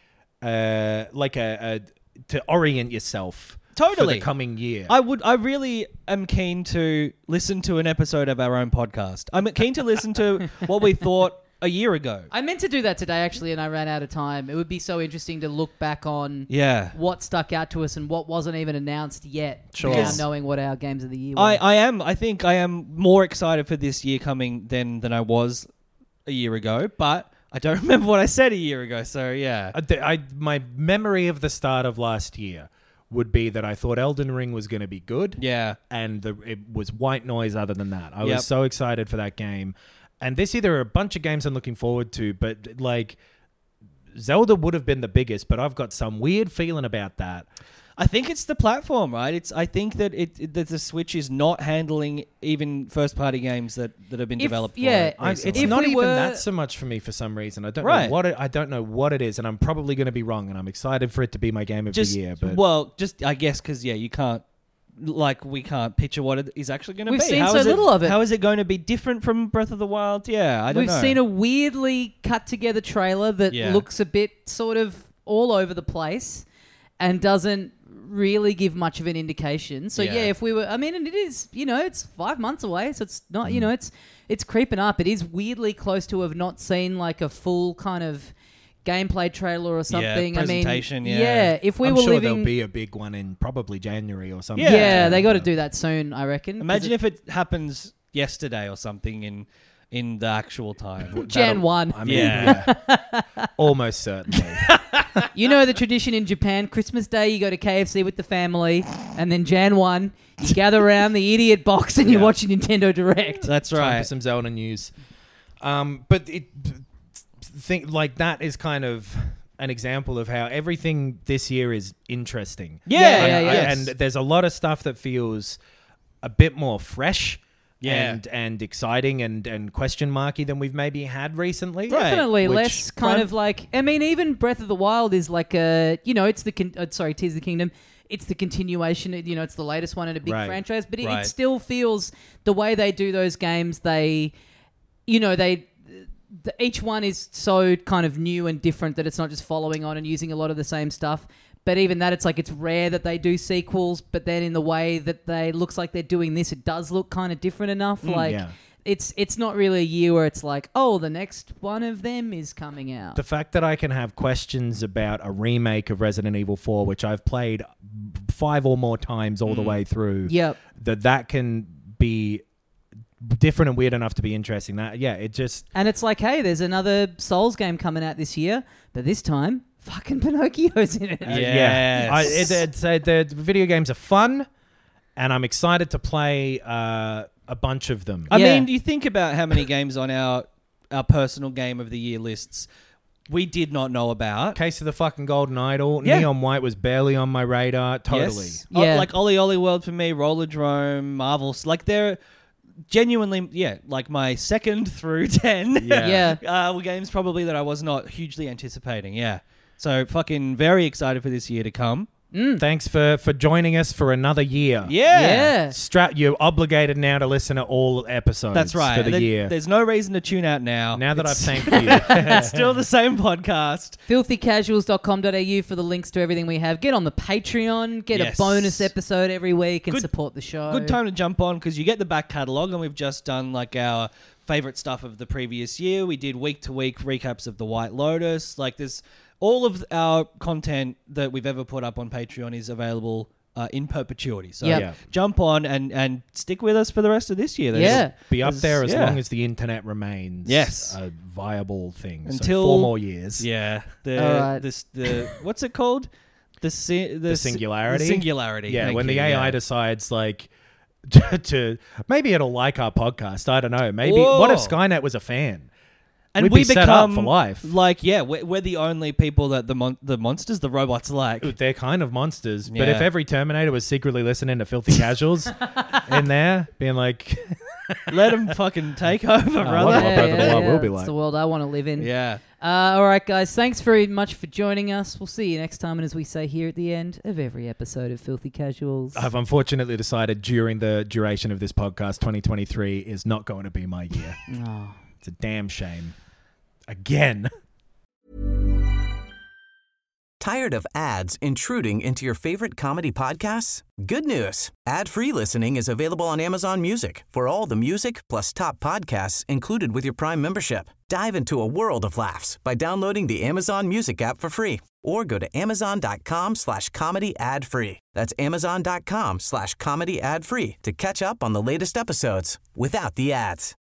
uh like a, a to orient yourself for Totally. the coming year. I would. I really am keen to listen to an episode of our own podcast. I'm keen to listen to what we thought a year ago. I meant to do that today, actually, and I ran out of time. It would be so interesting to look back on Yeah. what stuck out to us and what wasn't even announced yet. Sure. Now Because- knowing what our games of the year were. I, I am. I think I am more excited for this year coming than than I was a year ago. But I don't remember what I said a year ago. So yeah. I, th- I my memory of the start of last year would be that I thought Elden Ring was going to be good. Yeah. And the, it was white noise other than that. I Yep. was so excited for that game. And this year there are a bunch of games I'm looking forward to, but like Zelda would have been the biggest, but I've got some weird feeling about that. I think it's the platform, right? It's. I think that it, it that the Switch is not handling even first party games that, that have been If- developed. yeah, for it I, it's recently. If not we even were- that so much for me for some reason. I don't Right. know what it, I don't know what it is, and I'm probably going to be wrong. And I'm excited for it to be my game of just the year. But well, just I guess because yeah, you can't. Like we can't picture what it is actually going to be. We've seen How so is little of it. How is it going to be different from Breath of the Wild? Yeah, I don't We've know. seen a weirdly cut together trailer that Yeah. looks a bit sort of all over the place and doesn't really give much of an indication. So yeah, Yeah. if we were, I mean, and it is, you know, it's five months away, so it's not, Mm. you know, it's it's creeping up. It is weirdly close to have not seen like a full kind of gameplay trailer or something. presentation, I mean, yeah. yeah, if we I'm were sure living, there'll be a big one in probably January or something. yeah, Yeah. they got to do that soon, I reckon. 'cause Imagine it- if it happens yesterday or something in in the actual time. Jan one. I mean, Yeah. yeah. Almost certainly. You know the tradition in Japan, Christmas Day you go to K F C with the family, and then Jan one, you gather around the idiot box and you Yeah. watch a Nintendo Direct. That's Time right. for some Zelda news. Um, but it think like that is kind of an example of how everything this year is interesting. Yeah, Yeah, yeah, yeah. And there's a lot of stuff that feels a bit more fresh. Yeah. And and exciting and, and question marky than we've maybe had recently. Right. Definitely Which- less kind of like. I mean, even Breath of the Wild is like a. You know, it's the. Con- uh, sorry, Tears of the Kingdom. It's the continuation. You know, it's the latest one in a big Right. franchise, but it, Right. it still feels the way they do those games. They, you know, they. The, each one is so kind of new and different that it's not just following on and using a lot of the same stuff. But even that, it's like it's rare that they do sequels. But then in the way that they looks like they're doing this, it does look kind of different enough. like yeah. it's it's not really a year where it's like, oh, the next one of them is coming out. The fact that I can have questions about a remake of Resident Evil four, which I've played five or more times all the way through, Yep. that that can be different and weird enough to be interesting. That yeah, it just And it's like, hey, there's another Souls game coming out this year, but this time, fucking Pinocchio's in it. uh, yeah. I, it, it's uh, the video games are fun, and I'm excited to play uh, a bunch of them. I Yeah. mean, you think about how many games on our our personal game of the year lists we did not know about. Case of the fucking Golden Idol, Yeah. Neon White was barely on my radar. Totally. Yes. Yeah. O- like Ollie Ollie World for me, Rollerdrome, Marvel's. Like they're genuinely, yeah, like my second through ten. Yeah. Yeah. uh, were games probably that I was not hugely anticipating. Yeah. So fucking very excited for this year to come. Thanks for, for joining us for another year. Yeah. Yeah. Strap, you're obligated now to listen to all episodes. That's right. for the There- year. There's no reason to tune out now. Now that I've It's- thanked you, it's still the same podcast. filthy casuals dot com dot a u for the links to everything we have. Get on the Patreon, get Yes. a bonus episode every week, and Good- support the show. Good time to jump on because you get the back catalogue, and we've just done like our favorite stuff of the previous year. We did week to week recaps of the White Lotus. Like there's all of our content that we've ever put up on Patreon is available uh, in perpetuity. So Yep. Yeah. jump on and, and stick with us for the rest of this year. There's- Yeah. be up there as Yeah. long as the internet remains Yes. a viable thing. Until- so four more years. Yeah. The All right. this the what's it called? The si- the, The si- singularity? The singularity. Yeah, Thank when the you, A I yeah. decides like to maybe it'll like our podcast. I don't know. Maybe what if Whoa. Skynet was a fan? and We'd we be set become up for life. Like yeah, we're, we're the only people that the mon- the monsters, the robots like. They're kind of monsters. But if Yeah. every Terminator was secretly listening to Filthy Casuals in there, being like, Let them fucking take over, I brother. wonder what Breath of the Wild will be It's like. the world I want to live in. Yeah. Uh, all right, guys. Thanks very much for joining us. We'll see you next time. And as we say here at the end of every episode of Filthy Casuals, I've unfortunately decided during the duration of this podcast, twenty twenty-three is not going to be my year. Oh. It's a damn shame. Again. Tired of ads intruding into your favorite comedy podcasts? Good news. Ad-free listening is available on Amazon Music for all the music plus top podcasts included with your Prime membership. Dive into a world of laughs by downloading the Amazon Music app for free or go to amazon.com slash comedy ad free. That's amazon.com slash comedy ad free to catch up on the latest episodes without the ads.